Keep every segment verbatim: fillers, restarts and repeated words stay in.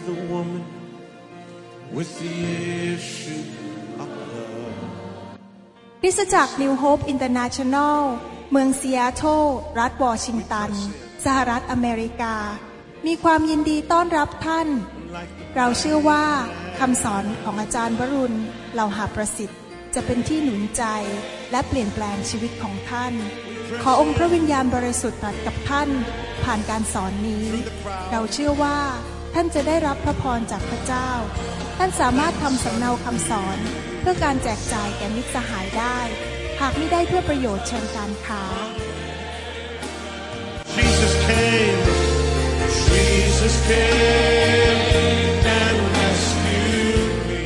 the woman with the issue of blood คริสตจักร New Hope International เมืองซีแอตเทิลรัฐวอชิงตันสหรัฐอเมริกามีความยินดีต้อนรับท่านเราเชื่อว่าคำสอนของอาจารย์วรุณเหล่าหาประสิทธิ์จะเป็นที่หนุนใจและเปลี่ยนแปลงชีวิตของท่านขอองค์พระวิญญาณบริสุทธิ์ตรัสกับท่านผ่านการสอนนี้เราเชื่อว่าท่านจะได้รับพระพรจากพระเจ้าท่านสามารถทำสำเนาคำสอนเพื่อการแจกจ่ายแก่มิตรสหายได้หากไม่ได้เพื่อประโยชน์เชิงการค้า Jesus came Jesus came and rescued me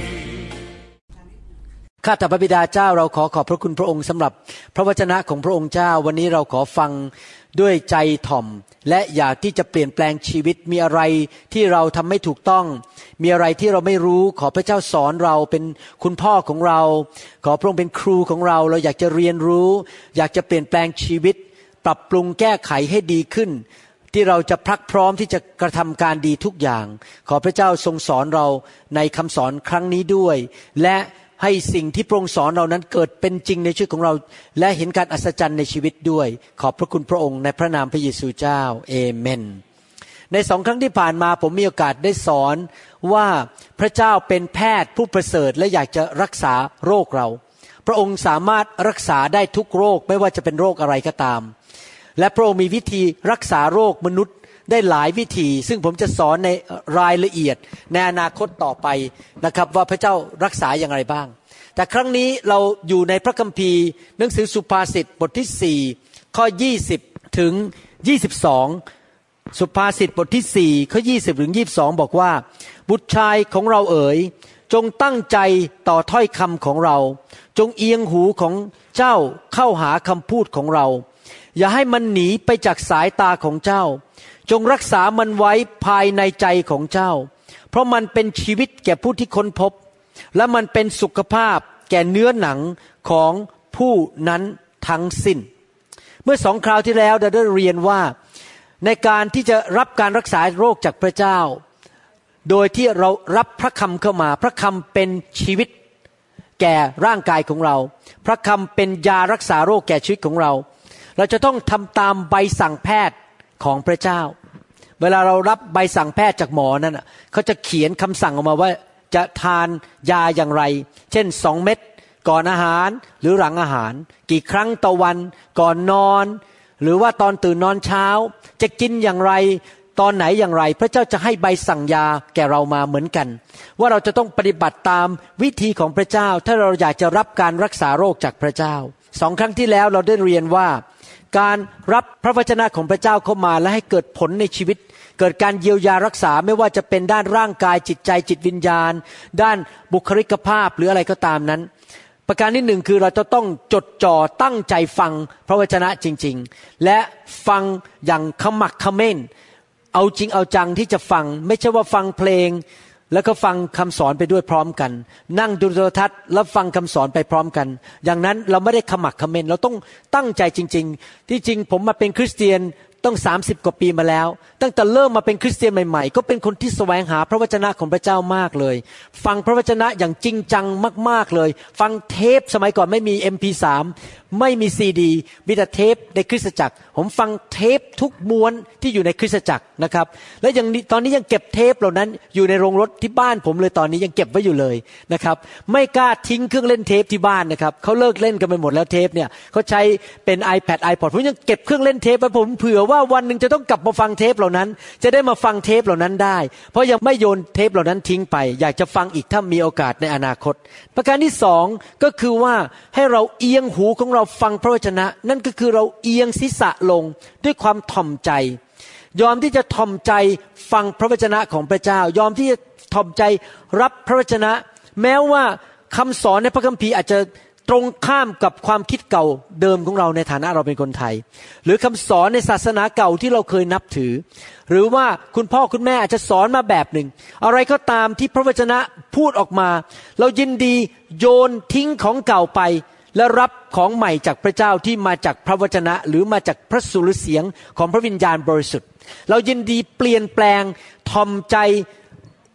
ข้าแต่พระบิดาเจ้าเราขอขอบพระคุณพระองค์สำหรับพระวจนะของพระองค์เจ้าวันนี้เราขอฟังด้วยใจถ่อมและอยากที่จะเปลี่ยนแปลงชีวิตมีอะไรที่เราทำไม่ถูกต้องมีอะไรที่เราไม่รู้ขอพระเจ้าสอนเราเป็นคุณพ่อของเราขอพระองค์เป็นครูของเราเราอยากจะเรียนรู้อยากจะเปลี่ยนแปลงชีวิตปรับปรุงแก้ไขให้ดีขึ้นที่เราจะพรักพร้อมที่จะกระทำการดีทุกอย่างขอพระเจ้าทรงสอนเราในคำสอนครั้งนี้ด้วยและให้สิ่งที่พระองค์สอนเรานั้นเกิดเป็นจริงในชีวิตของเราและเห็นการอัศจรรย์ในชีวิตด้วยขอบพระคุณพระองค์ในพระนามพระเยซูเจ้าเอเมนในสองครั้งที่ผ่านมาผมมีโอกาสได้สอนว่าพระเจ้าเป็นแพทย์ผู้ประเสริฐและอยากจะรักษาโรคเราพระองค์สามารถรักษาได้ทุกโรคไม่ว่าจะเป็นโรคอะไรก็ตามและพระองค์มีวิธีรักษาโรคมนุษย์ได้หลายวิธีซึ่งผมจะสอนในรายละเอียดในอนาคตต่อไปนะครับว่าพระเจ้ารักษาอย่างไรบ้างแต่ครั้งนี้เราอยู่ในพระคัมภีร์หนังสือสุภาษิตบทที่สี่ข้อยี่สิบถึงยี่สิบสองสุภาษิตบทที่สี่ข้อยี่สิบถึงยี่สิบสองบอกว่าบุตรชายของเราเอ๋ยจงตั้งใจต่อถ้อยคำของเราจงเอียงหูของเจ้าเข้าหาคำพูดของเราอย่าให้มันหนีไปจากสายตาของเจ้าจงรักษามันไว้ภายในใจของเจ้าเพราะมันเป็นชีวิตแก่ผู้ที่ค้นพบและมันเป็นสุขภาพแก่เนื้อหนังของผู้นั้นทั้งสิ้นเมื่อสองคราวที่แล้วเราได้เรียนว่าในการที่จะรับการรักษาโรคจากพระเจ้าโดยที่เรารับพระคำเข้ามาพระคำเป็นชีวิตแก่ร่างกายของเราพระคำเป็นยารักษาโรคแก่ชีวิตของเราเราจะต้องทำตามใบสั่งแพทย์ของพระเจ้าเวลาเรารับใบสั่งแพทย์จากหมอนั่นเขาจะเขียนคำสั่งออกมาว่าจะทานยาอย่างไรเช่นสองเม็ดก่อนอาหารหรือหลังอาหารกี่ครั้งต่อวันก่อนนอนหรือว่าตอนตื่นนอนเช้าจะกินอย่างไรตอนไหนอย่างไรพระเจ้าจะให้ใบสั่งยาแก่เรามาเหมือนกันว่าเราจะต้องปฏิบัติตามวิธีของพระเจ้าถ้าเราอยากจะรับการรักษาโรคจากพระเจ้าสองครั้งที่แล้วเราได้เรียนว่าการรับพระวจนะของพระเจ้าเข้ามาและให้เกิดผลในชีวิตเกิดการเยียวยารักษาไม่ว่าจะเป็นด้านร่างกายจิตใจจิตวิญญาณด้านบุคลิกภาพหรืออะไรก็ตามนั้นประการที่หนึ่งคือเราจะต้องจดจ่อตั้งใจฟังพระวจนะจริงๆและฟังอย่างขมักเขม้นเอาจริงเอาจังที่จะฟังไม่ใช่ว่าฟังเพลงแล้วก็ฟังคำสอนไปด้วยพร้อมกันนั่งดูโทรทัศน์แล้วฟังคำสอนไปพร้อมกันอย่างนั้นเราไม่ได้ขมักเขม้นเราต้องตั้งใจจริงๆที่จริงผมมาเป็นคริสเตียนต้องสามสิบกว่าปีมาแล้วตั้งแต่เริ่มมาเป็นคริสเตียนใหม่ๆก็เป็นคนที่แสวงหาพระวจนะของพระเจ้ามากเลยฟังพระวจนะอย่างจริงจังมากๆเลยฟังเทปสมัยก่อนไม่มี เอ็ม พี สาม ไม่มีซีดีมีแต่เทปในคริสตจักรผมฟังเทปทุกม้วนที่อยู่ในคริสตจักรนะครับและยังตอนนี้ยังเก็บเทปเหล่านั้นอยู่ในโรงรถที่บ้านผมเลยตอนนี้ยังเก็บไว้อยู่เลยนะครับไม่กล้าทิ้งเครื่องเล่นเทปที่บ้านนะครับเขาเลิกเล่นกันไปหมดแล้วเทปเนี่ยเขาใช้เป็น iPad iPod ผมยังเก็บเครื่องเล่นเทปไว้ผมเผื่อว่าวันนึงจะต้องกลับมาฟังเทปเหล่านั้นจะได้มาฟังเทปเหล่านั้นได้เพราะยังไม่โยนเทปเหล่านั้นทิ้งไปอยากจะฟังอีกถ้ามีโอกาสในอนาคตประการที่สองก็คือว่าให้เราเอียงหูของเราฟังพระวจนะนั่นก็คือเราเอียงศีรษะลงด้วยความถ่อมใจยอมที่จะถ่อมใจฟังพระวจนะของพระเจ้ายอมที่จะถ่อมใจรับพระวจนะแม้ว่าคำสอนในพระคัมภีร์อาจจะตรงข้ามกับความคิดเก่าเดิมของเราในฐานะเราเป็นคนไทยหรือคำสอนในศาสนาเก่าที่เราเคยนับถือหรือว่าคุณพ่อคุณแม่อาจจะสอนมาแบบหนึ่งอะไรก็ตามที่พระวจนะพูดออกมาเรายินดีโยนทิ้งของเก่าไปและรับของใหม่จากพระเจ้าที่มาจากพระวจนะหรือมาจากพระสุรเสียงของพระวิญญาณบริสุทธิ์เรายินดีเปลี่ยนแปลงทอมใจ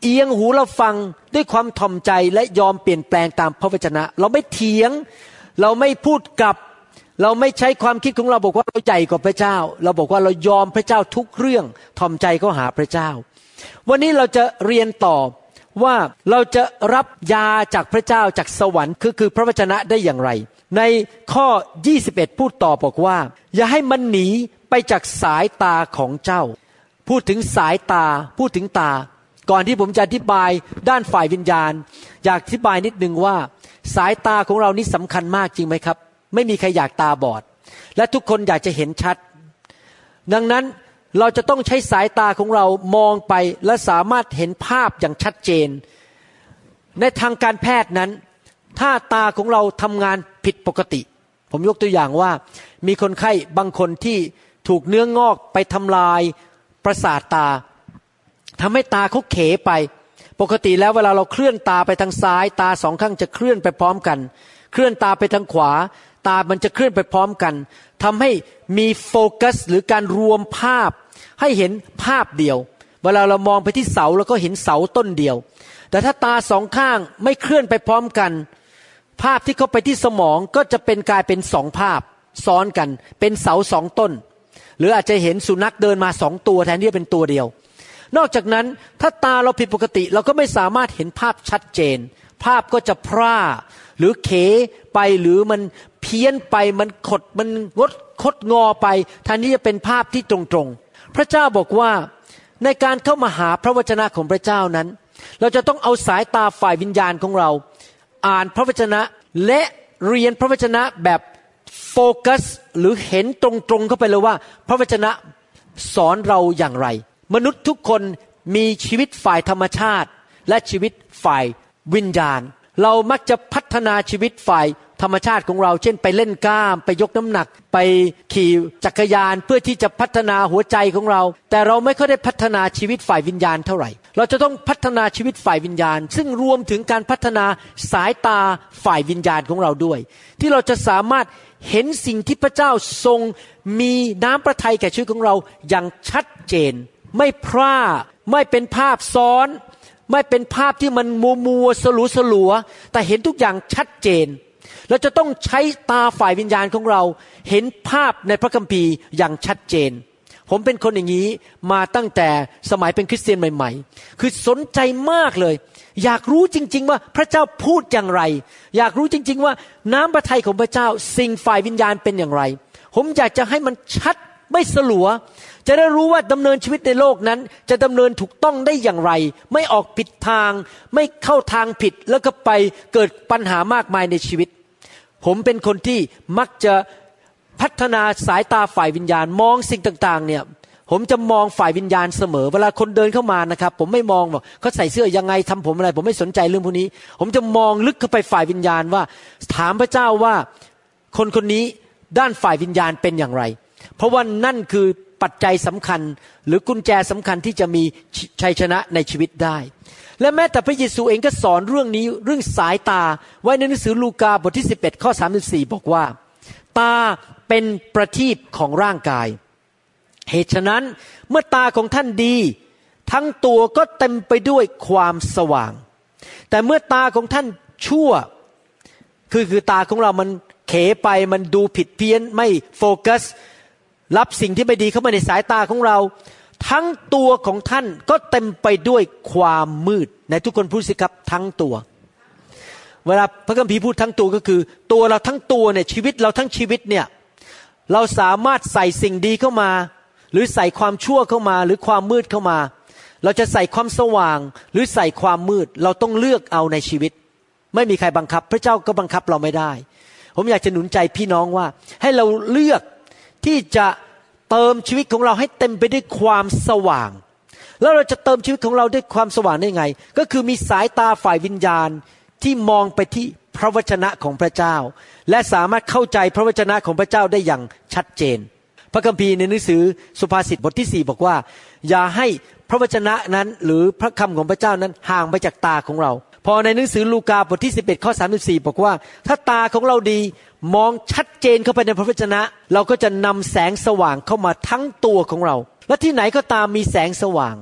เอียงหูเราฟังด้วยความถ่อมใจและยอมเปลี่ยนแปลงตามพระวจนะเราไม่เถียงเราไม่พูดกลับเราไม่ใช้ความคิดของเราบอกว่าเราใหญ่กว่าพระเจ้าเราบอกว่าเรายอมพระเจ้าทุกเรื่องถ่อมใจเข้าหาพระเจ้าวันนี้เราจะเรียนต่อว่าเราจะรับยาจากพระเจ้าจากสวรรค์คือคือพระวจนะได้อย่างไรในข้อยี่สิบเอ็ดพูดต่อบอกว่าอย่าให้มันหนีไปจากสายตาของเจ้าพูดถึงสายตาพูดถึงตาก่อนที่ผมจะอธิบายด้านฝ่ายวิญญาณอยากอธิบายนิดนึงว่าสายตาของเรานี่สำคัญมากจริงไหมครับไม่มีใครอยากตาบอดและทุกคนอยากจะเห็นชัดดังนั้นเราจะต้องใช้สายตาของเรามองไปและสามารถเห็นภาพอย่างชัดเจนในทางการแพทย์นั้นถ้าตาของเราทำงานผิดปกติผมยกตัวอย่างว่ามีคนไข้บางคนที่ถูกเนื้องอกไปทำลายประสาทตาทำให้ตาเขาเขไปปกติแล้วเวลาเราเคลื่อนตาไปทางซ้ายตาสองข้างจะเคลื่อนไปพร้อมกันเคลื่อนตาไปทางขวาตามันจะเคลื่อนไปพร้อมกันทำให้มีโฟกัสหรือการรวมภาพให้เห็นภาพเดียวเวลาเรามองไปที่เสาแล้วก็เห็นเสาต้นเดียวแต่ถ้าตาสองข้างไม่เคลื่อนไปพร้อมกันภาพที่เข้าไปที่สมองก็จะเป็นกลายเป็นสองภาพซ้อนกันเป็นเสาสองต้นหรืออาจจะเห็นสุนัขเดินมาสองตัวแทนที่จะเป็นตัวเดียวนอกจากนั้นถ้าตาเราผิดปกติเราก็ไม่สามารถเห็นภาพชัดเจนภาพก็จะพร่าหรือเขไปหรือมันเพี้ยนไปมันขดมันงดคดงอไปแทนที่จะเป็นภาพที่ตรงๆพระเจ้าบอกว่าในการเข้ามาหาพระวจนะของพระเจ้านั้นเราจะต้องเอาสายตาฝ่ายวิญญาณของเราอ่านพระวจนะและเรียนพระวจนะแบบโฟกัสหรือเห็นตรงๆเข้าไปเลยว่าพระวจนะสอนเราอย่างไรมนุษย์ทุกคนมีชีวิตฝ่ายธรรมชาติและชีวิตฝ่ายวิญญาณเรามักจะพัฒนาชีวิตฝ่ายธรรมชาติของเราเช่นไปเล่นกล้ามไปยกน้ำหนักไปขี่จักรยานเพื่อที่จะพัฒนาหัวใจของเราแต่เราไม่ค่อยได้พัฒนาชีวิตฝ่ายวิญญาณเท่าไหร่เราจะต้องพัฒนาชีวิตฝ่ายวิญญาณซึ่งรวมถึงการพัฒนาสายตาฝ่ายวิญญาณของเราด้วยที่เราจะสามารถเห็นสิ่งที่พระเจ้าทรงมีน้ำพระทัยแก่ชีวิตของเราอย่างชัดเจนไม่พร่าไม่เป็นภาพซ้อนไม่เป็นภาพที่มันมัวมัวสลัวสลัวแต่เห็นทุกอย่างชัดเจนเราจะต้องใช้ตาฝ่ายวิญญาณของเราเห็นภาพในพระคัมภีร์อย่างชัดเจนผมเป็นคนอย่างนี้มาตั้งแต่สมัยเป็นคริสเตียนใหม่ๆคือสนใจมากเลยอยากรู้จริงๆว่าพระเจ้าพูดอย่างไรอยากรู้จริงๆว่าน้ำพระทัยของพระเจ้าสิ่งฝ่ายวิญญาณเป็นอย่างไรผมอยากจะให้มันชัดไม่สลัวจะได้รู้ว่าดำเนินชีวิตในโลกนั้นจะดำเนินถูกต้องได้อย่างไรไม่ออกผิดทางไม่เข้าทางผิดแล้วก็ไปเกิดปัญหามากมายในชีวิตผมเป็นคนที่มักจะพัฒนาสายตาฝ่ายวิญญาณมองสิ่งต่างๆเนี่ยผมจะมองฝ่ายวิญญาณเสมอเวลาคนเดินเข้ามานะครับผมไม่มองว่าเขาใส่เสื้อยังไงทำผมอะไรผมไม่สนใจเรื่องพวกนี้ผมจะมองลึกเข้าไปฝ่ายวิญญาณว่าถามพระเจ้าว่าคนคนนี้ด้านฝ่ายวิญญาณเป็นอย่างไรเพราะว่านั่นคือปัจจัยสำคัญหรือกุญแจสำคัญที่จะมีชัยชนะในชีวิตได้และแม้แต่พระเยซูเองก็สอนเรื่องนี้เรื่องสายตาไว้ในหนังสือลูกาบทที่สิบเอ็ดข้อสามสิบสี่บอกว่าตาเป็นประทีปของร่างกายเหตุฉะนั้นเมื่อตาของท่านดีทั้งตัวก็เต็มไปด้วยความสว่างแต่เมื่อตาของท่านชั่วคือคือตาของเรามันเขไปมันดูผิดเพี้ยนไม่โฟกัสรับสิ่งที่ไม่ดีเข้ามาในสายตาของเราทั้งตัวของท่านก็เต็มไปด้วยความมืดในทุกคนพูดสิครับทั้งตัวเวลาพระคัมภีร์พูดทั้งตัวก็คือตัวเราทั้งตัวเนี่ยชีวิตเราทั้งชีวิตเนี่ยเราสามารถใส่สิ่งดีเข้ามาหรือใส่ความชั่วเข้ามาหรือความมืดเข้ามาเราจะใส่ความสว่างหรือใส่ความมืดเราต้องเลือกเอาในชีวิตไม่มีใครบังคับพระเจ้าก็บังคับเราไม่ได้ผมอยากจะหนุนใจพี่น้องว่าให้เราเลือกที่จะเติมชีวิตของเราให้เต็มไปด้วยความสว่างแล้วเราจะเติมชีวิตของเราด้วยความสว่างได้ไงก็คือมีสายตาฝ่ายวิญญาณที่มองไปที่พระวจนะของพระเจ้าและสามารถเข้าใจพระวจนะของพระเจ้าได้อย่างชัดเจนพระคัมภีร์ในหนังสือสุภาษิตบทที่สี่บอกว่าอย่าให้พระวจนะนั้นหรือพระคำของพระเจ้านั้นห่างไปจากตาของเราพอในหนังสือลูกาบทที่สิบเอ็ดข้อสามสิบสี่บอกว่าถ้าตาของเราดีมองชัดเจนเข้าไปในพระวจนะเราก็จะนำแสงสว่างเข้ามาทั้งตัวของเราและที่ไหนก็ตามมีแสงสว่าง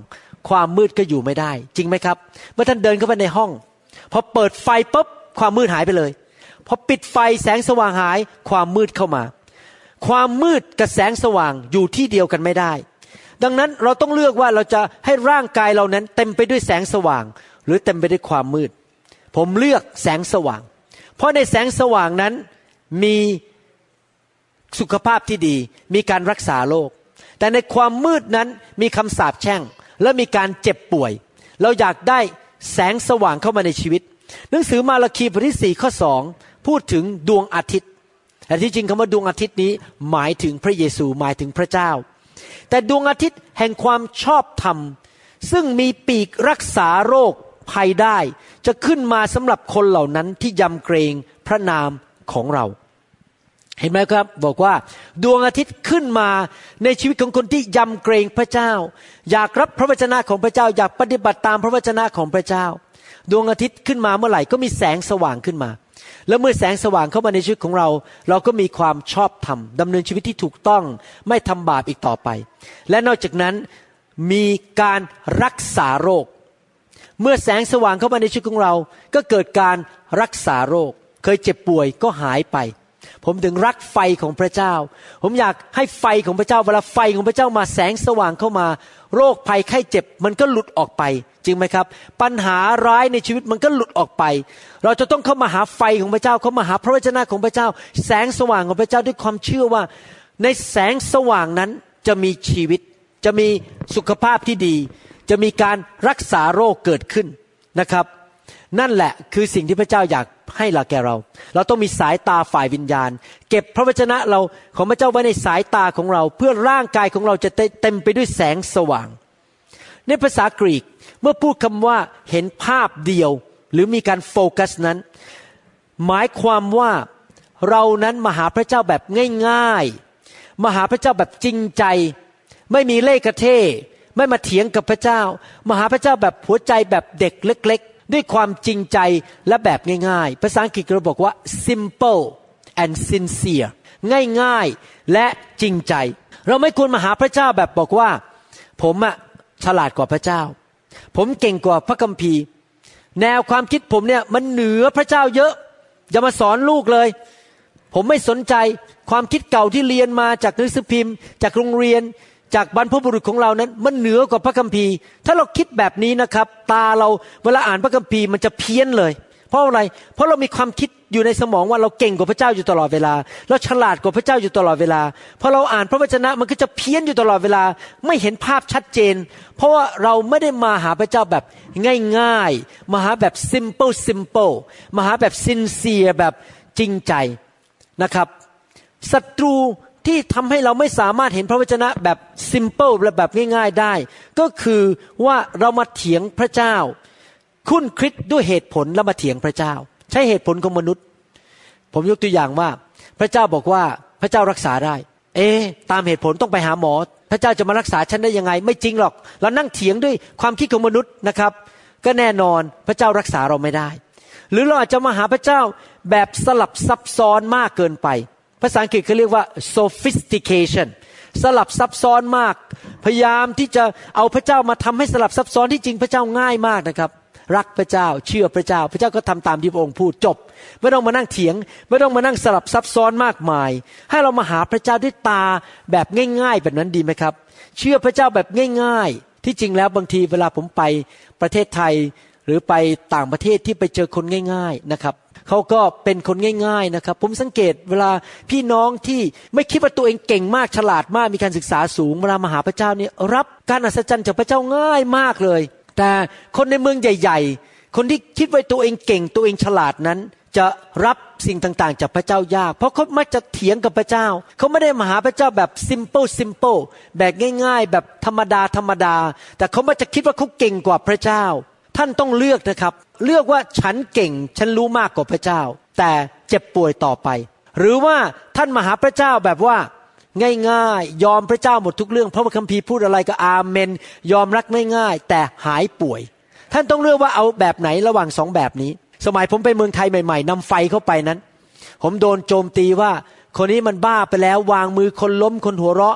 ความมืดก็อยู่ไม่ได้จริงไหมครับเมื่อท่านเดินเข้าไปในห้องพอเปิดไฟปุ๊บความมืดหายไปเลยพอปิดไฟแสงสว่างหายความมืดเข้ามาความมืดกับแสงสว่างอยู่ที่เดียวกันไม่ได้ดังนั้นเราต้องเลือกว่าเราจะให้ร่างกายเรานั้นเต็มไปด้วยแสงสว่างหรือเต็มไปด้วยความมืดผมเลือกแสงสว่างเพราะในแสงสว่างนั้นมีสุขภาพที่ดีมีการรักษาโรคแต่ในความมืดนั้นมีคำสาปแช่งและมีการเจ็บป่วยเราอยากได้แสงสว่างเข้ามาในชีวิตหนังสือมาระคีบทที่สี่ข้อสองพูดถึงดวงอาทิตย์แต่ที่จริงคำว่าดวงอาทิตย์นี้หมายถึงพระเยซูหมายถึงพระเจ้าแต่ดวงอาทิตย์แห่งความชอบธรรมซึ่งมีปีกรักษาโรคภัยได้จะขึ้นมาสำหรับคนเหล่านั้นที่ยำเกรงพระนามของเราเห็นไหมครับบอกว่าดวงอาทิตย์ขึ้นมาในชีวิตของคนที่ยำเกรงพระเจ้าอยากรับพระวจนะของพระเจ้าอยากปฏิบัติตามพระวจนะของพระเจ้าดวงอาทิตย์ขึ้นมาเมื่อไหร่ก็มีแสงสว่างขึ้นมาแล้วเมื่อแสงสว่างเข้ามาในชีวิตของเราเราก็มีความชอบธรรมดำเนินชีวิตที่ถูกต้องไม่ทำบาปอีกต่อไปและนอกจากนั้นมีการรักษาโรคเมื่อแสงสว่างเข้ามาในชีวิตของเราก็เกิดการรักษาโรคเคยเจ็บป่วยก็หายไปผมถึงรักไฟของพระเจ้าผมอยากให้ไฟของพระเจ้าเวลาไฟของพระเจ้ามาแสงสว่างเข้ามาโรคภัยไข้เจ็บมันก็หลุดออกไปจริงไหมครับปัญหาร้ายในชีวิตมันก็หลุดออกไปเราจะต้องเข้ามาหาไฟของพระเจ้าเข้ามาหาพระวจนะของพระเจ้าแสงสว่างของพระเจ้าด้วยความเชื่อว่าในแสงสว่างนั้นจะมีชีวิตจะมีสุขภาพที่ดีจะมีการรักษาโรคเกิดขึ้นนะครับนั่นแหละคือสิ่งที่พระเจ้าอยากให้เราแก่เราเราต้องมีสายตาฝ่ายวิญญาณเก็บพระวจนะเราของพระเจ้าไว้ในสายตาของเราเพื่อร่างกายของเราจะเต็มไปด้วยแสงสว่างในภาษากรีกเมื่อพูดคำว่าเห็นภาพเดียวหรือมีการโฟกัสนั้นหมายความว่าเรานั้นมาหาพระเจ้าแบบง่ายๆมาหาพระเจ้าแบบจริงใจไม่มีเล่ห์กระเท่ไม่มาเถียงกับพระเจ้ามาหาพระเจ้าแบบหัวใจแบบเด็กเล็กๆด้วยความจริงใจและแบบง่ายๆภาษาอังกฤษเราบอกว่า simple and sincere ง่ายๆและจริงใจเราไม่ควรมาหาพระเจ้าแบบบอกว่าผมอะฉลาดกว่าพระเจ้าผมเก่งกว่าพระคัมภีร์แนวความคิดผมเนี่ยมันเหนือพระเจ้าเยอะอย่ามาสอนลูกเลยผมไม่สนใจความคิดเก่าที่เรียนมาจากหนังสือพิมพ์จากโรงเรียนจากบรรพบุรุษของเรานั้นมันเหนือกว่าพระคัมภีร์ถ้าเราคิดแบบนี้นะครับตาเราเวลาอ่านพระคัมภีร์มันจะเพี้ยนเลยเพราะอะไรเพราะเรามีความคิดอยู่ในสมองว่าเราเก่งกว่าพระเจ้าอยู่ตลอดเวลาเราฉลาดกว่าพระเจ้าอยู่ตลอดเวลาพอเราอ่านพระวจนะมันก็จะเพี้ยนอยู่ตลอดเวลาไม่เห็นภาพชัดเจนเพราะว่าเราไม่ได้มาหาพระเจ้าแบบง่ายๆมาหาแบบ simple simple มาหาแบบ sincere แบบจริงใจนะครับศัตรูที่ทำให้เราไม่สามารถเห็นพระวจนะแบบ simple และแบบง่ายๆได้ก็คือว่าเรามาเถียงพระเจ้าคุ้นคิดด้วยเหตุผลแล้วมาเถียงพระเจ้าใช้เหตุผลของมนุษย์ผมยกตัวอย่างว่าพระเจ้าบอกว่าพระเจ้ารักษาได้เอ๊ะตามเหตุผลต้องไปหาหมอพระเจ้าจะมารักษาฉันได้ยังไงไม่จริงหรอกเรานั่งเถียงด้วยความคิดของมนุษย์นะครับก็แน่นอนพระเจ้ารักษาเราไม่ได้หรือเราอาจจะมาหาพระเจ้าแบบสลับซับซ้อนมากเกินไปภาษาอังกฤษเขาเรียกว่า sophistication สลับซับซ้อนมากพยายามที่จะเอาพระเจ้ามาทำให้สลับซับซ้อนที่จริงพระเจ้าง่ายมากนะครับรักพระเจ้าเชื่อพระเจ้าพระเจ้าก็ทำตามที่พระองค์พูดจบไม่ต้องมานั่งเถียงไม่ต้องมานั่งสลับซับซ้อนมากมายให้เรามาหาพระเจ้าด้วยตาแบบง่ายๆแบบนั้นดีไหมครับเชื่อพระเจ้าแบบง่ายๆที่จริงแล้วบางทีเวลาผมไปประเทศไทยหรือไปต่างประเทศที่ไปเจอคนง่ายๆนะครับเขาก็เป็นคนง่ายๆนะครับผมสังเกตเวลาพี่น้องที่ไม่คิดว่าตัวเองเก่งมากฉลาดมากมีการศึกษาสูงเวลามาหาพระเจ้าเนี่ยรับการอัศจรรย์จากพระเจ้าง่ายมากเลยแต่คนในเมืองใหญ่ๆคนที่คิดว่าตัวเองเก่งตัวเองฉลาดนั้นจะรับสิ่งต่างๆจากพระเจ้ายากเพราะเขามักจะเถียงกับพระเจ้าเขาไม่ได้มาหาพระเจ้าแบบ simple simple แบบง่ายๆแบบธรรมดาธรรมดาแต่เขามักจะคิดว่าเขาเก่งกว่าพระเจ้าท่านต้องเลือกนะครับเลือกว่าฉันเก่งฉันรู้มากกว่าพระเจ้าแต่เจ็บป่วยต่อไปหรือว่าท่านมาหาพระเจ้าแบบว่าง่ายๆยอมพระเจ้าหมดทุกเรื่องเพราะว่าคัมภีร์พูดอะไรก็อาเมนยอมรักง่ายๆแต่หายป่วยท่านต้องเลือกว่าเอาแบบไหนระหว่างสองแบบนี้สมัยผมไปเมืองไทยใหม่ๆนำไฟเข้าไปนั้นผมโดนโจมตีว่าคนนี้มันบ้าไปแล้ววางมือคนล้มคนหัวเราะ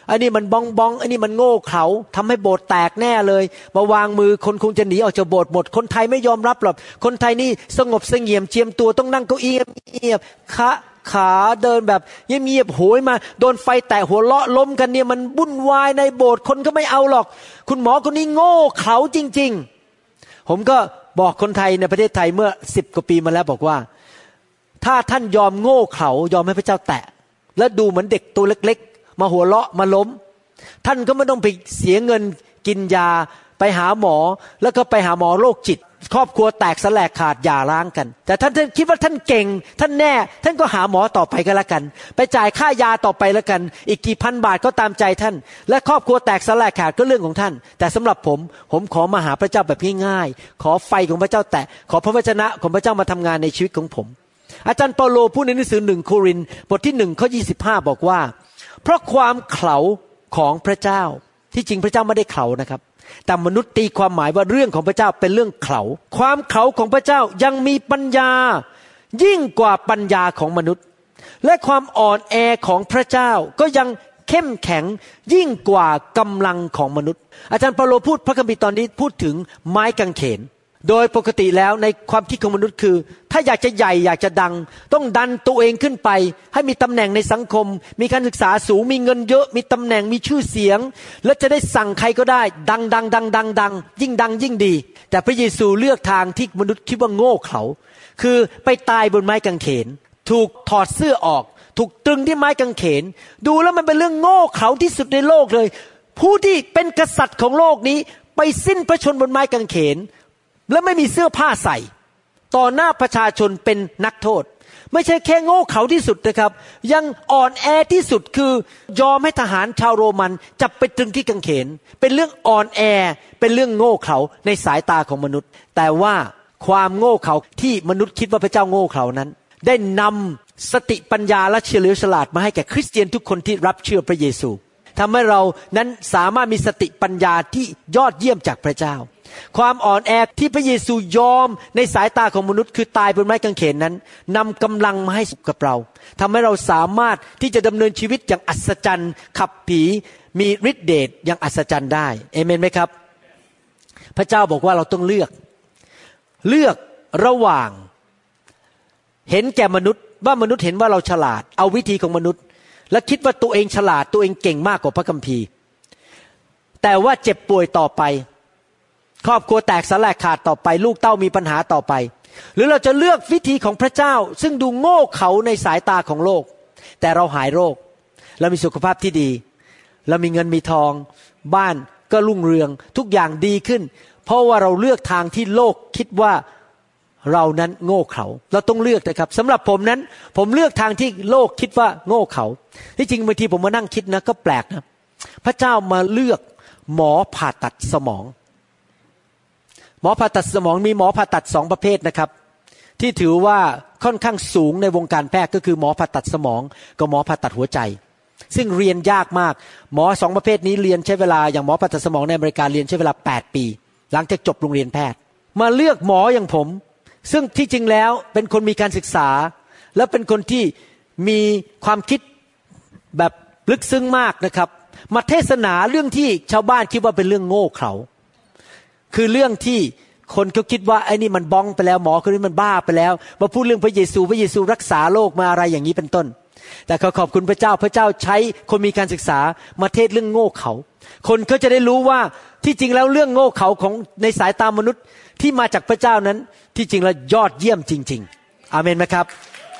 อันนี้มันบ้องบ้องอันนี้มันโง่เขลาทำให้โบสถ์แตกแน่เลยมาวางมือคนคงจะหนีออกจากโบสถ์หมดคนไทยไม่ยอมรับหรอกคนไทยนี่สงบเสงี่ยมเจียมตัวต้องนั่งเก้าอี้เงียบคะขาเดินแบบเงียบๆโหยมาโดนไฟแตะหัวเลาะล้มกันเนี่ยมันวุ่นวายในโบสถ์คนก็ไม่เอาหรอกคุณหมอคนนี้โง่เขลาจริงๆผมก็บอกคนไทยในประเทศไทยเมื่อสิบกว่าปีมาแล้วบอกว่าถ้าท่านยอมโง่เขลายอมให้พระเจ้าแตะและดูเหมือนเด็กตัวเล็กๆมาหัวเราะมาล้มท่านก็ไม่ต้องไปเสียเงินกินยาไปหาหมอแล้วก็ไปหาหมอโรคจิตครอบครัวแตกสลายขาดหย่าร้างกันแต่ท่านคิดว่าท่านเก่งท่านแน่ท่านก็หาหมอต่อไปก็แล้วกันไปจ่ายค่ายาต่อไปแล้วกันอีกกี่พันบาทก็ตามใจท่านและครอบครัวแตกสลายขาดก็เรื่องของท่านแต่สำหรับผมผมขอมาหาพระเจ้าแบบง่ายๆขอไฟของพระเจ้าแตะขอพระวจนะของพระเจ้ามาทำงานในชีวิตของผมอาจารย์เปาโลพูดในหนังสือหนึ่งโครินธ์บทที่หนึ่งข้อยี่สิบห้าบอกว่าเพราะความเขลาของพระเจ้าที่จริงพระเจ้าไม่ได้เขลานะครับแต่มนุษย์ตีความหมายว่าเรื่องของพระเจ้าเป็นเรื่องเขลาความเขลาของพระเจ้ายังมีปัญญายิ่งกว่าปัญญาของมนุษย์และความอ่อนแอของพระเจ้าก็ยังเข้มแข็งยิ่งกว่ากำลังของมนุษย์อาจารย์เปาโลพูดพระคัมภีร์ตอนนี้พูดถึงไม้กางเขนโดยปกติแล้วในความคิดของมนุษย์คือถ้าอยากจะใหญ่อยากจะดังต้องดันตัวเองขึ้นไปให้มีตำแหน่งในสังคมมีการศึกษาสูงมีเงินเยอะมีตำแหน่งมีชื่อเสียงและจะได้สั่งใครก็ได้ดังดังดังดังดังยิ่งดังยิ่งดีแต่พระเยซูเลือกทางที่มนุษย์คิดว่าโง่เขลาคือไปตายบนไม้กางเขนถูกถอดเสื้อออกถูกตรึงที่ไม้กางเขนดูแล้วมันเป็นเรื่องโง่เขลาที่สุดในโลกเลยผู้ที่เป็นกษัตริย์ของโลกนี้ไปสิ้นพระชนม์บนไม้กางเขนและไม่มีเสื้อผ้าใส่ต่อหน้าประชาชนเป็นนักโทษไม่ใช่แค่โง่เขลาที่สุดนะครับยังอ่อนแอที่สุดคือยอมให้ทหารชาวโรมันจับไปตรึงที่กางเขนเป็นเรื่องอ่อนแอเป็นเรื่องโง่เขลาในสายตาของมนุษย์แต่ว่าความโง่เขลาที่มนุษย์คิดว่าพระเจ้าโง่เขลานั้นได้นำสติปัญญาและเฉลียวฉลาดมาให้แก่คริสเตียนทุกคนที่รับเชื่อพระเยซูทำให้เรานั้นสามารถมีสติปัญญาที่ยอดเยี่ยมจากพระเจ้าความอ่อนแอที่พระเยซูยอมในสายตาของมนุษย์คือตายบนไม้กางเขนนั้นนำกำลังมาให้กับเราทำให้เราสามารถที่จะดำเนินชีวิตอย่างอัศจรรย์ขับผีมีฤทธิเดชอย่างอัศจรรย์ได้เอเมนไหมครับพระเจ้าบอกว่าเราต้องเลือกเลือกระหว่างเห็นแก่มนุษย์ว่ามนุษย์เห็นว่าเราฉลาดเอาวิธีของมนุษย์และคิดว่าตัวเองฉลาดตัวเองเก่งมากกว่าพระคัมภีร์แต่ว่าเจ็บป่วยต่อไปครอบครัวแตกสลายขาดต่อไปลูกเต้ามีปัญหาต่อไปหรือเราจะเลือกวิธีของพระเจ้าซึ่งดูโง่เขลาในสายตาของโลกแต่เราหายโรคเรามีสุขภาพที่ดีเรามีเงินมีทองบ้านก็รุ่งเรืองทุกอย่างดีขึ้นเพราะว่าเราเลือกทางที่โลกคิดว่าเรานั้นโง่เขลาเราต้องเลือกนะครับสำหรับผมนั้นผมเลือกทางที่โลกคิดว่าโง่เขลาที่จริงบางทีผมมานั่งคิดนะก็แปลกนะพระเจ้ามาเลือกหมอผ่าตัดสมองหมอผ่าตัดสมองมีหมอผ่าตัดสองประเภทนะครับที่ถือว่าค่อนข้างสูงในวงการแพทย์ก็คือหมอผ่าตัดสมองกับหมอผ่าตัดหัวใจซึ่งเรียนยากมากหมอสองประเภทนี้เรียนใช้เวลาอย่างหมอผ่าตัดสมองในอเมริกาเรียนใช้เวลาแปดปีหลังจากจบโรงเรียนแพทย์มาเลือกหมออย่างผมซึ่งที่จริงแล้วเป็นคนมีการศึกษาและเป็นคนที่มีความคิดแบบลึกซึ้งมากนะครับมาเทศนาเรื่องที่ชาวบ้านคิดว่าเป็นเรื่องโง่เขลาคือเรื่องที่คนเขาคิดว่าไอ้นี่มันบ้องไปแล้วหมอคนนี้มันบ้าไปแล้วมาพูดเรื่องพระเยซูพระเยซูรักษาโรคมาอะไรอย่างนี้เป็นต้นแต่เขาขอบคุณพระเจ้าพระเจ้าใช้คนมีการศึกษามาเทศเรื่องโง่เขลาคนเขาจะได้รู้ว่าที่จริงแล้วเรื่องโง่เขลาของในสายตามนุษย์ที่มาจากพระเจ้านั้นที่จริงแล้วยอดเยี่ยมจริงๆอาเมนไหมครับ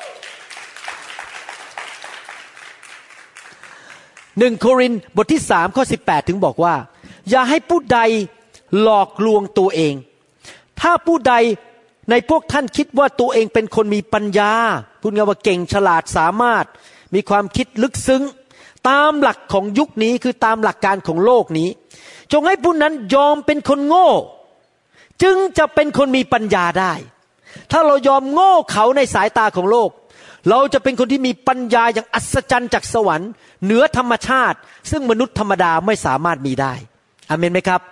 หนึ่งโครินธ์บทที่สามข้อสิบแปดถึงบอกว่าอย่าให้ผู้ใดหลอกลวงตัวเองถ้าผู้ใดในพวกท่านคิดว่าตัวเองเป็นคนมีปัญญาพูดง่ายว่าเก่งฉลาดสามารถมีความคิดลึกซึ้งตามหลักของยุคนี้คือตามหลักการของโลกนี้จงให้ผู้นั้นยอมเป็นคนโง่จึงจะเป็นคนมีปัญญาได้ถ้าเรายอมโง่เขลาในสายตาของโลกเราจะเป็นคนที่มีปัญญาอย่างอัศจรรย์จากสวรรค์เหนือธรรมชาติซึ่งมนุษย์ธรรมดาไม่สามารถมีได้อาเมนไหมครับ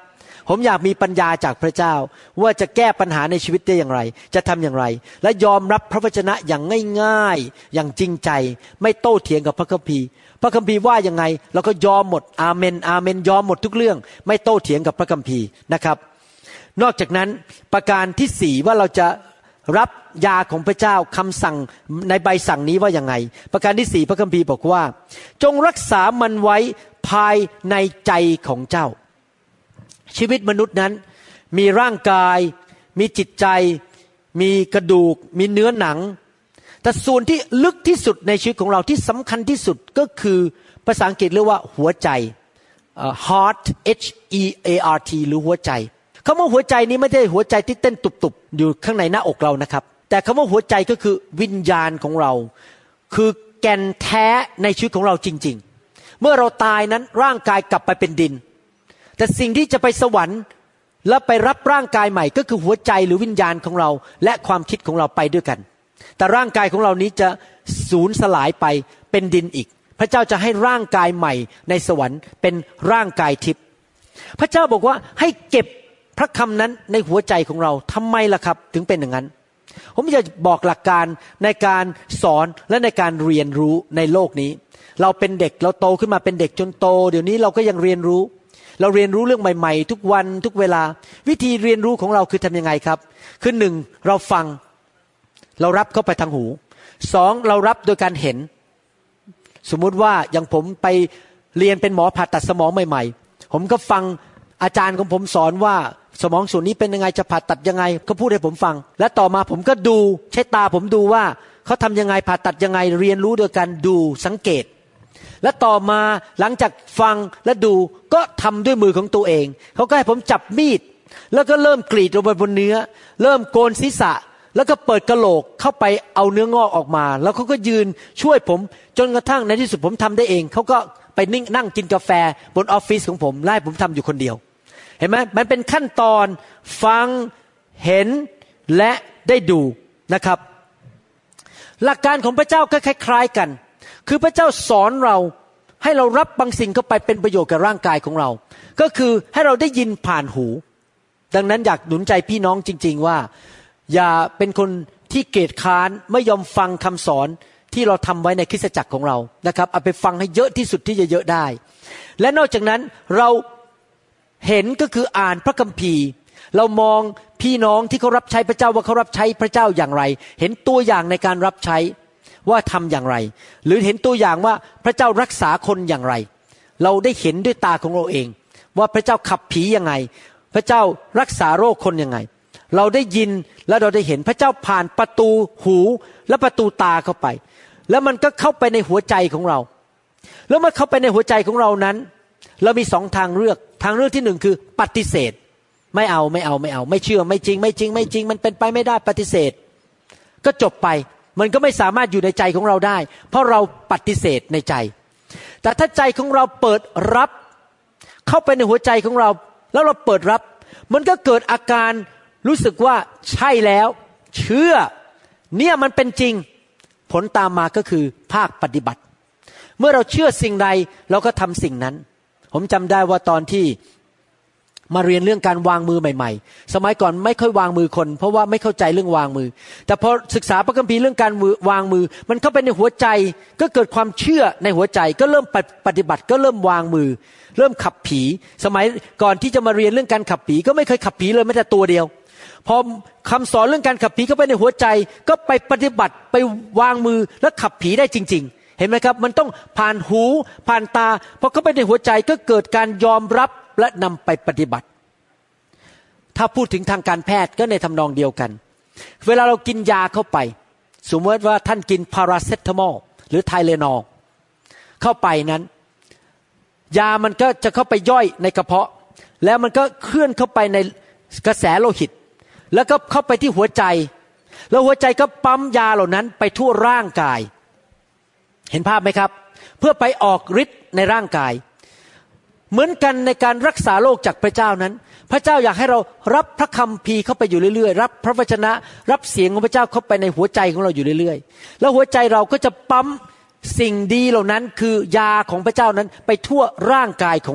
ผมอยากมีปัญญาจากพระเจ้าว่าจะแก้ปัญหาในชีวิตได้อย่างไรจะทำอย่างไรและยอมรับพระวจนะอย่างง่ายๆอย่างจริงใจไม่โต้เถียงกับพระคัมภีร์พระคัมภีร์ว่ายังไงเราก็ยอมหมดอาเมนอาเมนยอมหมดทุกเรื่องไม่โต้เถียงกับพระคัมภีร์นะครับนอกจากนั้นประการที่สี่ว่าเราจะรับยาของพระเจ้าคำสั่งในใบสั่งนี้ว่ายังไงประการที่สี่พระคัมภีร์บอกว่าจงรักษามันไว้ภายในใจของเจ้าชีวิตมนุษย์นั้นมีร่างกายมีจิตใจมีกระดูกมีเนื้อหนังแต่ส่วนที่ลึกที่สุดในชีวิตของเราที่สำคัญที่สุดก็คือภาษาอังกฤษเรียกว่าหัวใจ uh, heart H E A R T หรือหัวใจคำว่าหัวใจนี้ไม่ใช่หัวใจที่เต้นตุบๆอยู่ข้างในหน้าอกเรานะครับแต่คำว่าหัวใจก็คือวิญญาณของเราคือแก่นแท้ในชีวิตของเราจริงๆเมื่อเราตายนั้นร่างกายกลับไปเป็นดินแต่สิ่งที่จะไปสวรรค์และไปรับร่างกายใหม่ก็คือหัวใจหรือวิญญาณของเราและความคิดของเราไปด้วยกันแต่ร่างกายของเรานี้จะสูญสลายไปเป็นดินอีกพระเจ้าจะให้ร่างกายใหม่ในสวรรค์เป็นร่างกายทิพย์พระเจ้าบอกว่าให้เก็บพระคำนั้นในหัวใจของเราทำไมล่ะครับถึงเป็นอย่างนั้นผมจะบอกหลักการในการสอนและในการเรียนรู้ในโลกนี้เราเป็นเด็กเราโตขึ้นมาเป็นเด็กจนโตเดี๋ยวนี้เราก็ยังเรียนรู้เราเรียนรู้เรื่องใหม่ๆทุกวันทุกเวลาวิธีเรียนรู้ของเราคือทำยังไงครับคือหนึ่งเราฟังเรารับเข้าไปทางหูสองเรารับโดยการเห็นสมมุติว่าอย่างผมไปเรียนเป็นหมอผ่าตัดสมองใหม่ๆผมก็ฟังอาจารย์ของผมสอนว่าสมองส่วนนี้เป็นยังไงจะผ่าตัดยังไงเขาพูดให้ผมฟังและต่อมาผมก็ดูใช้ตาผมดูว่าเขาทำยังไงผ่าตัดยังไงเรียนรู้โดยการดูสังเกตและต่อมาหลังจากฟังและดูก็ทำด้วยมือของตัวเองเขาก็ให้ผมจับมีดแล้วก็เริ่มกรีดลงไปบนเนื้อเริ่มโกนศีรษะแล้วก็เปิดกะโหลกเข้าไปเอาเนื้องอกออกมาแล้วเขาก็ยืนช่วยผมจนกระทั่งในที่สุดผมทำได้เองเขาก็ไปนิ่งนั่งกินกาแฟบนออฟฟิศของผมไล่ผมทำอยู่คนเดียวเห็นไหมมันเป็นขั้นตอนฟังเห็นและได้ดูนะครับหลักการของพระเจ้าก็คล้ายๆกันคือพระเจ้าสอนเราให้เรารับบางสิ่งเข้าไปเป็นประโยชน์กับร่างกายของเราก็คือให้เราได้ยินผ่านหูดังนั้นอยากหนุนใจพี่น้องจริงๆว่าอย่าเป็นคนที่เกียจค้านไม่ยอมฟังคำสอนที่เราทำไว้ในคริสตจักรของเรานะครับเอาไปฟังให้เยอะที่สุดที่จะเยอะได้และนอกจากนั้นเราเห็นก็คืออ่านพระคัมภีร์เรามองพี่น้องที่เขารับใช้พระเจ้าว่าเขารับใช้พระเจ้าอย่างไรเห็นตัวอย่างในการรับใช้ว่าทำอย่างไรหรือเห็นตัวอย่างว่าพระเจ้ารักษาคนอย่างไรเราได้เห็นด้วยตาของเราเองว่าพระเจ้าขับผียังไงพระเจ้ารักษาโรคคนยังไงเราได้ยินและเราได้เห็นพระเจ้าผ่านประตูหูและประตูตาเข้าไปแล้วมันก็เข้าไปในหัวใจของเราแล้วเมื่อเข้าไปในหัวใจของเรานั้นเรามีสองทางเลือกทางเลือกที่หนึ่งคือปฏิเสธไม่เอาไม่เอาไม่เอาไม่เชื่อไม่จริงไม่จริงไม่จริงมันเป็นไปไม่ได้ปฏิเสธก็จบไปมันก็ไม่สามารถอยู่ในใจของเราได้เพราะเราปฏิเสธในใจแต่ถ้าใจของเราเปิดรับเข้าไปในหัวใจของเราแล้วเราเปิดรับมันก็เกิดอาการรู้สึกว่าใช่แล้วเชื่อเนี่ยมันเป็นจริงผลตามมาก็คือภาคปฏิบัติเมื่อเราเชื่อสิ่งใดเราก็ทำสิ่งนั้นผมจำได้ว่าตอนที่มาเรียนเรื่องการวางมือใหม่ๆสมัยก่อนไม่ค่อยวางมือคนเพราะว่าไม่เข้าใจเรื่องวางมือแต่พอศึกษาพระคัมภีร์เรื่องการวางมือมันเข้าไปในหัวใจก็เกิดความเชื่อในหัวใจก็เริ่มปฏิบัติก็เริ่มวางมือเริ่มขับผีสมัยก่อนที่จะมาเรียนเรื่องการขับผีก็ไม่เคยขับผีเลยแม้แต่ตัวเดียวพอคำสอนเรื่องการขับผีเข้าไปในหัวใจก็ไปปฏิบัติไปวางมือแล้วขับผีได้จริงๆเห็นไหมครับมันต้องผ่านหูผ่านตาพอเข้าไปในหัวใจก็เกิดการยอมรับและนำไปปฏิบัติถ้าพูดถึงทางการแพทย์ก็ในทำนองเดียวกันเวลาเรากินยาเข้าไปสมมติว่าท่านกินพาราเซตามอลหรือไทเลนอลเข้าไปนั้นยามันก็จะเข้าไปย่อยในกระเพาะแล้วมันก็เคลื่อนเข้าไปในกระแสโลหิตแล้วก็เข้าไปที่หัวใจแล้วหัวใจก็ปั๊มยาเหล่านั้นไปทั่วร่างกายเห็นภาพไหมครับเพื่อไปออกฤทธิ์ในร่างกายเหมือนกันในการรักษาโรคจากพระเจ้านั้นพระเจ้าอยากให้เรารับพระคัมภีร์เข้าไปอยู่เรื่อยๆรับพระวจนะรับเสียงของพระเจ้าเข้าไปในหัวใจของเราอยู่เรื่อยๆแล้วหัวใจเราก็จะปั๊มสิ่งดีเหล่านั้นคือยาของพระเจ้านั้นไปทั่วร่างกายของเรา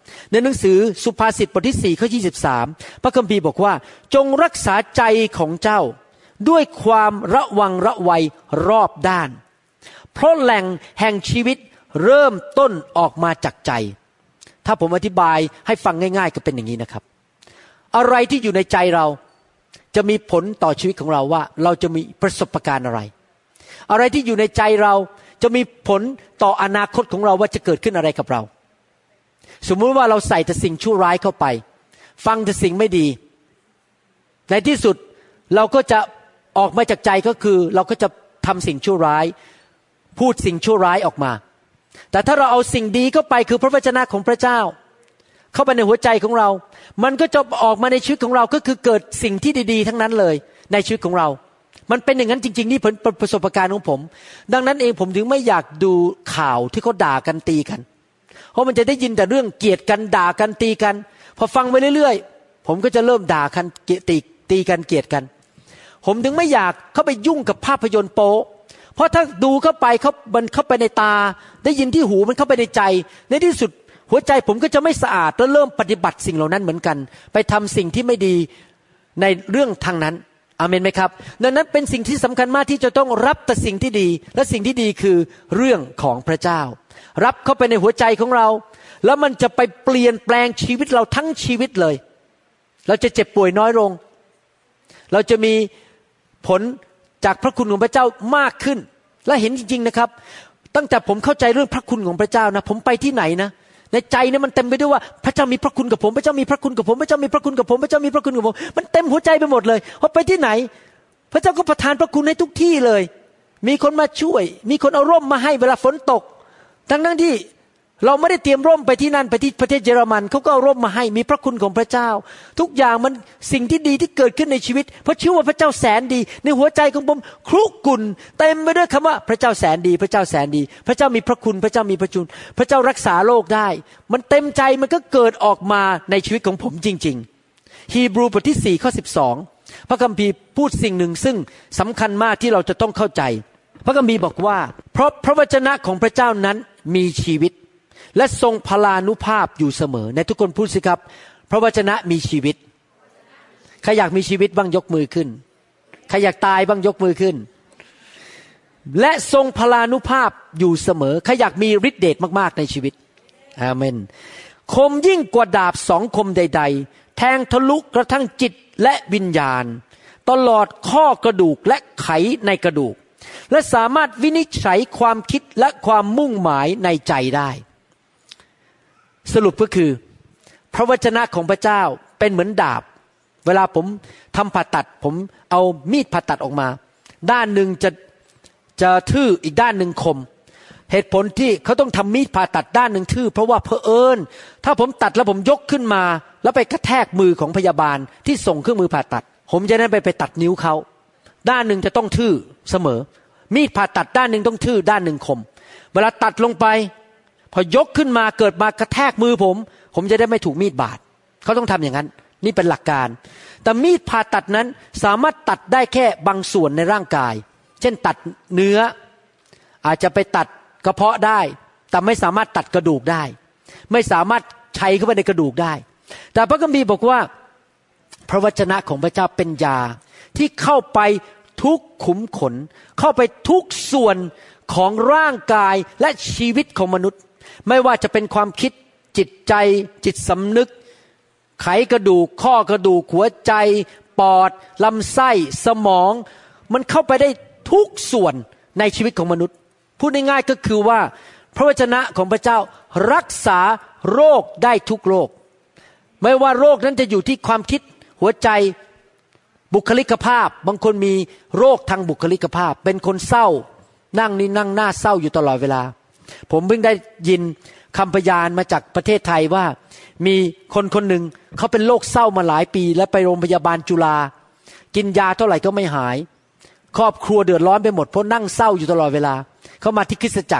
ในหนังสือสุภาษิตบทที่สี่ข้อยี่สิบสามพระคัมภีร์บอกว่าจงรักษาใจของเจ้าด้วยความระวังระวัยรอบด้านเพราะแหล่งแห่งชีวิตเริ่มต้นออกมาจากใจถ้าผมอธิบายให้ฟังง่ายๆก็เป็นอย่างนี้นะครับอะไรที่อยู่ในใจเราจะมีผลต่อชีวิตของเราว่าเราจะมีประสบการณ์อะไรอะไรที่อยู่ในใจเราจะมีผลต่ออนาคตของเราว่าจะเกิดขึ้นอะไรกับเราสมมุติว่าเราใส่แต่สิ่งชั่วร้ายเข้าไปฟังแต่สิ่งไม่ดีในที่สุดเราก็จะออกมาจากใจก็คือเราก็จะทำสิ่งชั่วร้ายพูดสิ่งชั่วร้ายออกมาแต่ถ้าเราเอาสิ่งดีเข้าไปคือพระวจนะของพระเจ้าเข้าไปในหัวใจของเรามันก็จะออกมาในชีวิตของเราก็คือเกิดสิ่งที่ดีๆทั้งนั้นเลยในชีวิตของเรามันเป็นอย่างนั้นจริงๆนี่เป็นประสบการณ์ของผมดังนั้นเองผมถึงไม่อยากดูข่าวที่เขาด่ากันตีกันเพราะมันจะได้ยินแต่เรื่องเกลียดกันด่ากันตีกันพอฟังไปเรื่อยๆผมก็จะเริ่มด่ากันตีตีกันเกลียดกันผมถึงไม่อยากเข้าไปยุ่งกับภาพยนตร์โป๊เพราะถ้าดูเข้าไปเขามันเข้าไปในตาได้ยินที่หูมันเข้าไปในใจในที่สุดหัวใจผมก็จะไม่สะอาดแล้วเริ่มปฏิบัติสิ่งเหล่านั้นเหมือนกันไปทำสิ่งที่ไม่ดีในเรื่องทางนั้นอาเมนไหมครับดังนั้นเป็นสิ่งที่สำคัญมากที่จะต้องรับแต่สิ่งที่ดีและสิ่งที่ดีคือเรื่องของพระเจ้ารับเข้าไปในหัวใจของเราแล้วมันจะไปเปลี่ยนแปลงชีวิตเราทั้งชีวิตเลยเราจะเจ็บป่วยน้อยลงเราจะมีผลจากพระคุณของพระเจ้ามากขึ้นและเห็นจริงๆนะครับตั้งแต่ผมเข้าใจเรื่องพระคุณของพระเจ้านะผมไปที่ไหนนะในใจเนี่ยมันเต็มไปด้วยว่าพระเจ้ามีพระคุณกับผมพระเจ้ามีพระคุณกับผมพระเจ้ามีพระคุณกับผมพระเจ้ามีพระคุณกับผมมันเต็มหัวใจไปหมดเลยพอไปที่ไหนพระเจ้าก็ประทานพระคุณให้ทุกที่เลยมีคนมาช่วยมีคนเอาร่มมาให้เวลาฝนตกทั้งนั้นที่เราไม่ได้เตรียมร่มไปที่นั่นไปที่ประเทศเยอรมันเขาก็เอาร่มมาให้มีพระคุณของพระเจ้าทุกอย่างมันสิ่งที่ดีที่เกิดขึ้นในชีวิตเพราะเชื่อว่าพระเจ้าแสนดีในหัวใจของผมครุกุ่นเต็มไปด้วยคำว่าพระเจ้าแสนดีพระเจ้าแสนดีพระเจ้ามีพระคุณพระเจ้ามีพระจุนพระเจ้ารักษาโรคได้มันเต็มใจมันก็เกิดออกมาในชีวิตของผมจริงๆฮีบรูบทที่สี่ข้อสิบสองพระคัมภีร์พูดสิ่งหนึ่งซึ่งสำคัญมากที่เราจะต้องเข้าใจพระคัมภีร์บอกว่าเพราะพระวจนะของพระเจ้านั้นมีชีวิตและทรงพลานุภาพอยู่เสมอในทุกคนพูดสิครับพระวจนะมีชีวิตใครอยากมีชีวิตบ้างยกมือขึ้นใครอยากตายบ้างยกมือขึ้นและทรงพลานุภาพอยู่เสมอใครอยากมีฤทธิ์เดชมากๆในชีวิตอาเมนคมยิ่งกว่าดาบสองคมใดๆแทงทะลุกระทั่งจิตและวิญญาณตลอดข้อกระดูกและไขในกระดูกและสามารถวินิจฉัยความคิดและความมุ่งหมายในใจได้สรุปก็คือพระวจนะของพระเจ้าเป็นเหมือนดาบเวลาผมทำผ่าตัดผมเอามีดผ่าตัดออกมาด้านหนึ่งจะจะทื่ออีกด้านหนึ่งคมเหตุผลที่เขาต้องทำมีดผ่าตัดด้านหนึ่งทื่อเพราะว่าเผอิญถ้าผมตัดแล้วผมยกขึ้นมาแล้วไปกระแทกมือของพยาบาลที่ส่งเครื่องมือผ่าตัดผมจะได้ไปไปตัดนิ้วเขาด้านหนึ่งจะต้องทื่อเสมอมีดผ่าตัดด้านหนึ่งต้องทื่อด้านหนึ่งคมเวลาตัดลงไปพอยกขึ้นมาเกิดมากระแทกมือผมผมจะได้ไม่ถูกมีดบาดเขาต้องทำอย่างนั้นนี่เป็นหลักการแต่มีดผ่าตัดนั้นสามารถตัดได้แค่บางส่วนในร่างกายเช่นตัดเนื้ออาจจะไปตัดกระเพาะได้แต่ไม่สามารถตัดกระดูกได้ไม่สามารถใช้เข้าไปในกระดูกได้แต่พระคัมภีร์บอกว่าพระวจนะของพระเจ้าเป็นยาที่เข้าไปทุกขุมขนเข้าไปทุกส่วนของร่างกายและชีวิตของมนุษย์ไม่ว่าจะเป็นความคิดจิตใจจิตสำนึกไขกระดูกข้อกระดูกหัวใจปอดลำไส้สมองมันเข้าไปได้ทุกส่วนในชีวิตของมนุษย์พูดง่ายๆก็คือว่าพระวจนะของพระเจ้ารักษาโรคได้ทุกโรคไม่ว่าโรคนั้นจะอยู่ที่ความคิดหัวใจบุคลิกภาพบางคนมีโรคทางบุคลิกภาพเป็นคนเศร้านั่งนี่นั่งหน้าเศร้าอยู่ตลอดเวลาผมเพิ่งได้ยินคำพยานมาจากประเทศไทยว่ามีคนคนหนึ่งเขาเป็นโรคเศร้ามาหลายปีและไปโรงพยาบาลจุฬากินยาเท่าไหร่ก็ไม่หายครอบครัวเดือดร้อนไปหมดเพราะนั่งเศร้าอยู่ตลอดเวลาเขามาที่คริสตจักร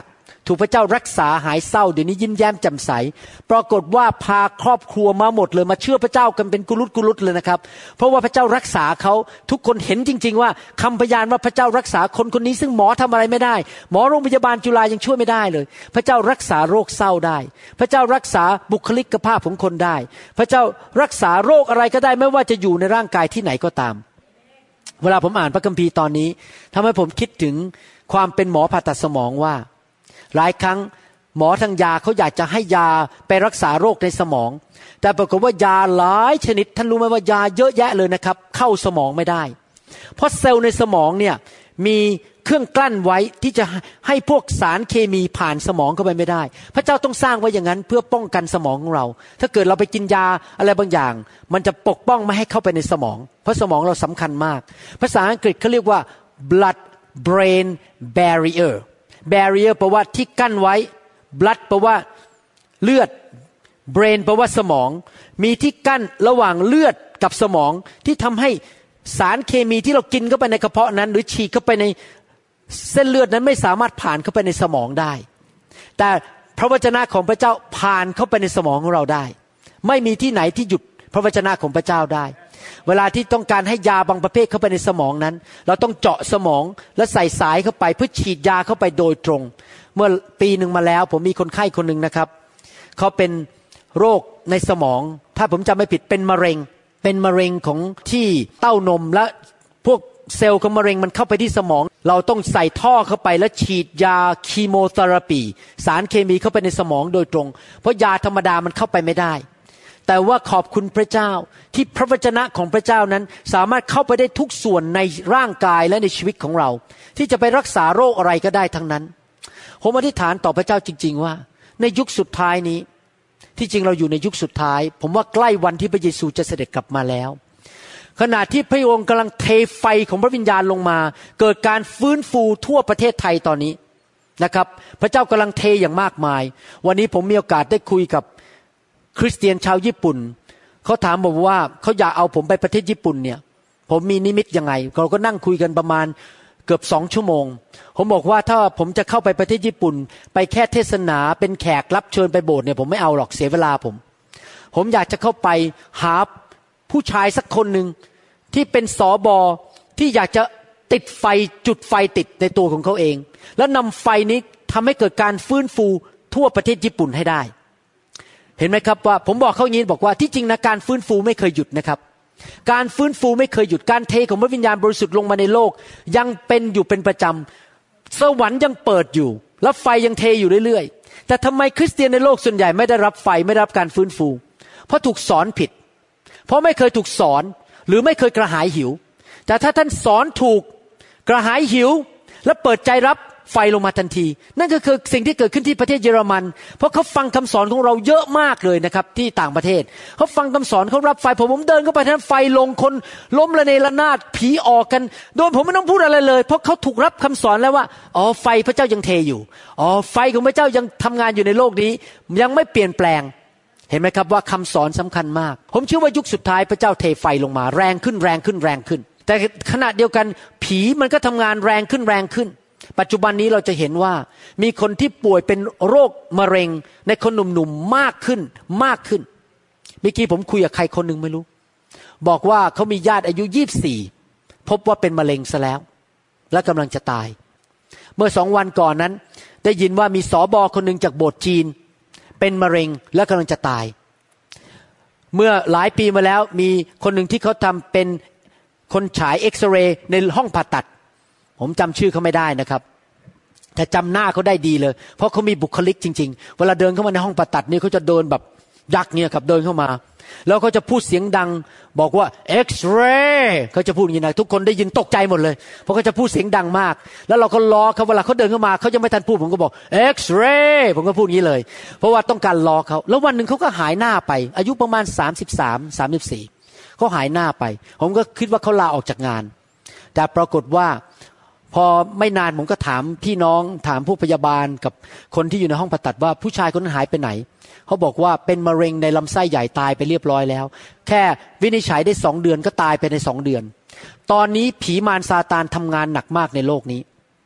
ถูกพระเจ้ารักษาหายเศร้าเดี๋ยวนี้ยิ้มแย้มแจ่มใสปรากฏว่าพาครอบครัวมาหมดเลยมาเชื่อพระเจ้ากันเป็นกุลุตกุลุตเลยนะครับเพราะว่าพระเจ้ารักษาเขาทุกคนเห็นจริงๆว่าคำพยานว่าพระเจ้ารักษาคนคนนี้ซึ่งหมอทำอะไรไม่ได้หมอโรงพยาบาลจุฬายังช่วยไม่ได้เลยพระเจ้ารักษาโรคเศร้าได้พระเจ้ารักษาบุคลิกภาพของคนได้พระเจ้ารักษาโรคอะไรก็ได้ไม่ว่าจะอยู่ในร่างกายที่ไหนก็ตามเวลาผมอ่านพระคัมภีร์ตอนนี้ทำให้ผมคิดถึงความเป็นหมอผ่าตัดสมองว่าหลายครั้งหมอทางยาเขาอยากจะให้ยาไปรักษาโรคในสมองแต่ปรากฏว่ายาหลายชนิดท่านรู้ไหมว่ายาเยอะแยะเลยนะครับเข้าสมองไม่ได้เพราะเซลล์ในสมองเนี่ยมีเครื่องกลั้นไว้ที่จะให้พวกสารเคมีผ่านสมองเข้าไปไม่ได้พระเจ้าต้องสร้างไว้อย่างนั้นเพื่อป้องกันสมองของเราถ้าเกิดเราไปกินยาอะไรบางอย่างมันจะปกป้องไม่ให้เข้าไปในสมองเพราะสมองเราสำคัญมากภาษาอังกฤษเขาเรียกว่า blood brain barrier barrier แปลว่าที่กั้นไว้ blood แปลว่าเลือด brain แปลว่าสมองมีที่กั้นระหว่างเลือดกับสมองที่ทำให้สารเคมีที่เรากินเข้าไปในกระเพาะนั้นหรือฉีดเข้าไปในเส้นเลือดนั้นไม่สามารถผ่านเข้าไปในสมองได้แต่พระวจนะของพระเจ้าผ่านเข้าไปในสมองของเราได้ไม่มีที่ไหนที่หยุดพระวจนะของพระเจ้าได้เวลาที่ต้องการให้ยาบางประเภทเข้าไปในสมองนั้นเราต้องเจาะสมองและใส่สายเข้าไปเพื่อฉีดยาเข้าไปโดยตรงเมื่อปีหนึ่งมาแล้วผมมีคนไข้คนหนึ่งนะครับเขาเป็นโรคในสมองถ้าผมจำไม่ผิดเป็นมะเร็งเป็นมะเร็งของที่เต้านมและพวกเซลล์ของมะเร็งมันเข้าไปที่สมองเราต้องใส่ท่อเข้าไปแล้วฉีดยาคีโมเทอราปีสารเคมีเข้าไปในสมองโดยตรงเพราะยาธรรมดามันเข้าไปไม่ได้แต่ว่าขอบคุณพระเจ้าที่พระวจนะของพระเจ้านั้นสามารถเข้าไปได้ทุกส่วนในร่างกายและในชีวิตของเราที่จะไปรักษาโรคอะไรก็ได้ทั้งนั้นผมอธิษฐานต่อพระเจ้าจริงๆว่าในยุคสุดท้ายนี้ที่จริงเราอยู่ในยุคสุดท้ายผมว่าใกล้วันที่พระเยซูจะเสด็จกลับมาแล้วขณะที่พระองค์กำลังเทไฟของพระวิญญาณลงมาเกิดการฟื้นฟูทั่วประเทศไทยตอนนี้นะครับพระเจ้ากำลังเทอย่างมากมายวันนี้ผมมีโอกาสได้คุยกับคริสเตียนชาวญี่ปุ่นเขาถามผมว่าเขาอยากเอาผมไปประเทศญี่ปุ่นเนี่ยผมมีนิมิตยังไงเราก็นั่งคุยกันประมาณเกือบสองชั่วโมงผมบอกว่าถ้าผมจะเข้าไปประเทศญี่ปุ่นไปแค่เทศนาเป็นแขกรับเชิญไปโบสถ์เนี่ยผมไม่เอาหรอกเสียเวลาผมผมอยากจะเข้าไปหาผู้ชายสักคนหนึ่งที่เป็นสบที่อยากจะติดไฟจุดไฟติดในตัวของเขาเองแล้วนำไฟนี้ทำให้เกิดการฟื้นฟูทั่วประเทศญี่ปุ่นให้ได้เห็นไหมครับว่าผมบอกเขาอย่างนี้บอกว่าที่จริงนะการฟื้นฟูไม่เคยหยุดนะครับการฟื้นฟูไม่เคยหยุดการเทของพระวิญญาณบริสุทธิ์ลงมาในโลกยังเป็นอยู่เป็นประจำสวรรค์ยังเปิดอยู่แล้วไฟยังเทอยู่เรื่อยๆแต่ทำไมคริสเตียนในโลกส่วนใหญ่ไม่ได้รับไฟไม่ได้รับการฟื้นฟูเพราะถูกสอนผิดเพราะไม่เคยถูกสอนหรือไม่เคยกระหายหิวแต่ถ้าท่านสอนถูกกระหายหิวและเปิดใจรับไฟลงมาทันทีนั่นก็คือสิ่งที่เกิดขึ้นที่ประเทศเยอรมันเพราะเขาฟังคำสอนของเราเยอะมากเลยนะครับที่ต่างประเทศเขาฟังคำสอนเขารับไฟผมผมเดินเข้าไปท่านไฟลงคนล้มระเนระนาดผีออกกันโดยผมไม่ต้องพูดอะไรเลยเพราะเขาถูกรับคำสอนแล้วว่าอ๋อไฟพระเจ้ายังเทอยู่อ๋อไฟของพระเจ้ายังทำงานอยู่ในโลกนี้ยังไม่เปลี่ยนแปลงเห็นไหมครับว่าคำสอนสำคัญมากผมเชื่อว่ายุคสุดท้ายพระเจ้าเทไฟลงมาแรงขึ้นแรงขึ้นแรงขึ้นแต่ขณะเดียวกันผีมันก็ทำงานแรงขึ้นแรงขึ้นปัจจุบันนี้เราจะเห็นว่ามีคนที่ป่วยเป็นโรคมะเร็งในคนหนุ่มๆมากขึ้นมากขึ้นเมื่อกี้ผมคุยกับใครคนหนึ่งไม่รู้บอกว่าเขามีญาติอายุยี่สิบสี่พบว่าเป็นมะเร็งซะแล้วและกำลังจะตายเมื่อสองวันก่อนนั้นได้ยินว่ามีสบคนหนึ่งจากโบสถ์จีนเป็นมะเร็งและกำลังจะตายเมื่อหลายปีมาแล้วมีคนหนึ่งที่เขาทำเป็นคนฉายเอ็กซเรย์ในห้องผ่าตัดผมจำชื่อเขาไม่ได้นะครับแต่จำหน้าเขาได้ดีเลยเพราะเขามีบุคลิกจริงๆเวลาเดินเข้ามาในห้องผ่าตัดนี่เขาจะเดินแบบยักษ์เนี่ยครับเดินเข้ามาแล้วเขาจะพูดเสียงดังบอกว่าเอ็กซเรย์เขาจะพูดอย่างนี้นะทุกคนได้ยินตกใจหมดเลยเพราะเขาจะพูดเสียงดังมากแล้วเราก็ล้อเขาเวลาเขาเดินเข้ามาเขายังไม่ทันพูดผมก็บอกเอ็กซเรย์ผมก็พูดอย่างนี้เลยเพราะว่าต้องการล้อเขาแล้ววันหนึ่งเขาก็หายหน้าไปอายุประมาณสามสิบสาม สามสิบสี่เขาหายหน้าไปผมก็คิดว่าเขาลาออกจากงานแต่ปรากฏว่าพอไม่นานผมก็ถามพี่น้องถามผู้พยาบาลกับคนที่อยู่ในห้องผ่าตัดว่าผู้ชายคนนั้นหายไปไหนเขาบอกว่าเป็นมะเร็งในลำไส้ใหญ่ตายไปเรียบร้อยแล้วแค่วินิจฉัยได้สองเดือนก็ตายไปในสองเดือนตอนนี้ผีมารซาตานทำงานหนักมากในโลกนี้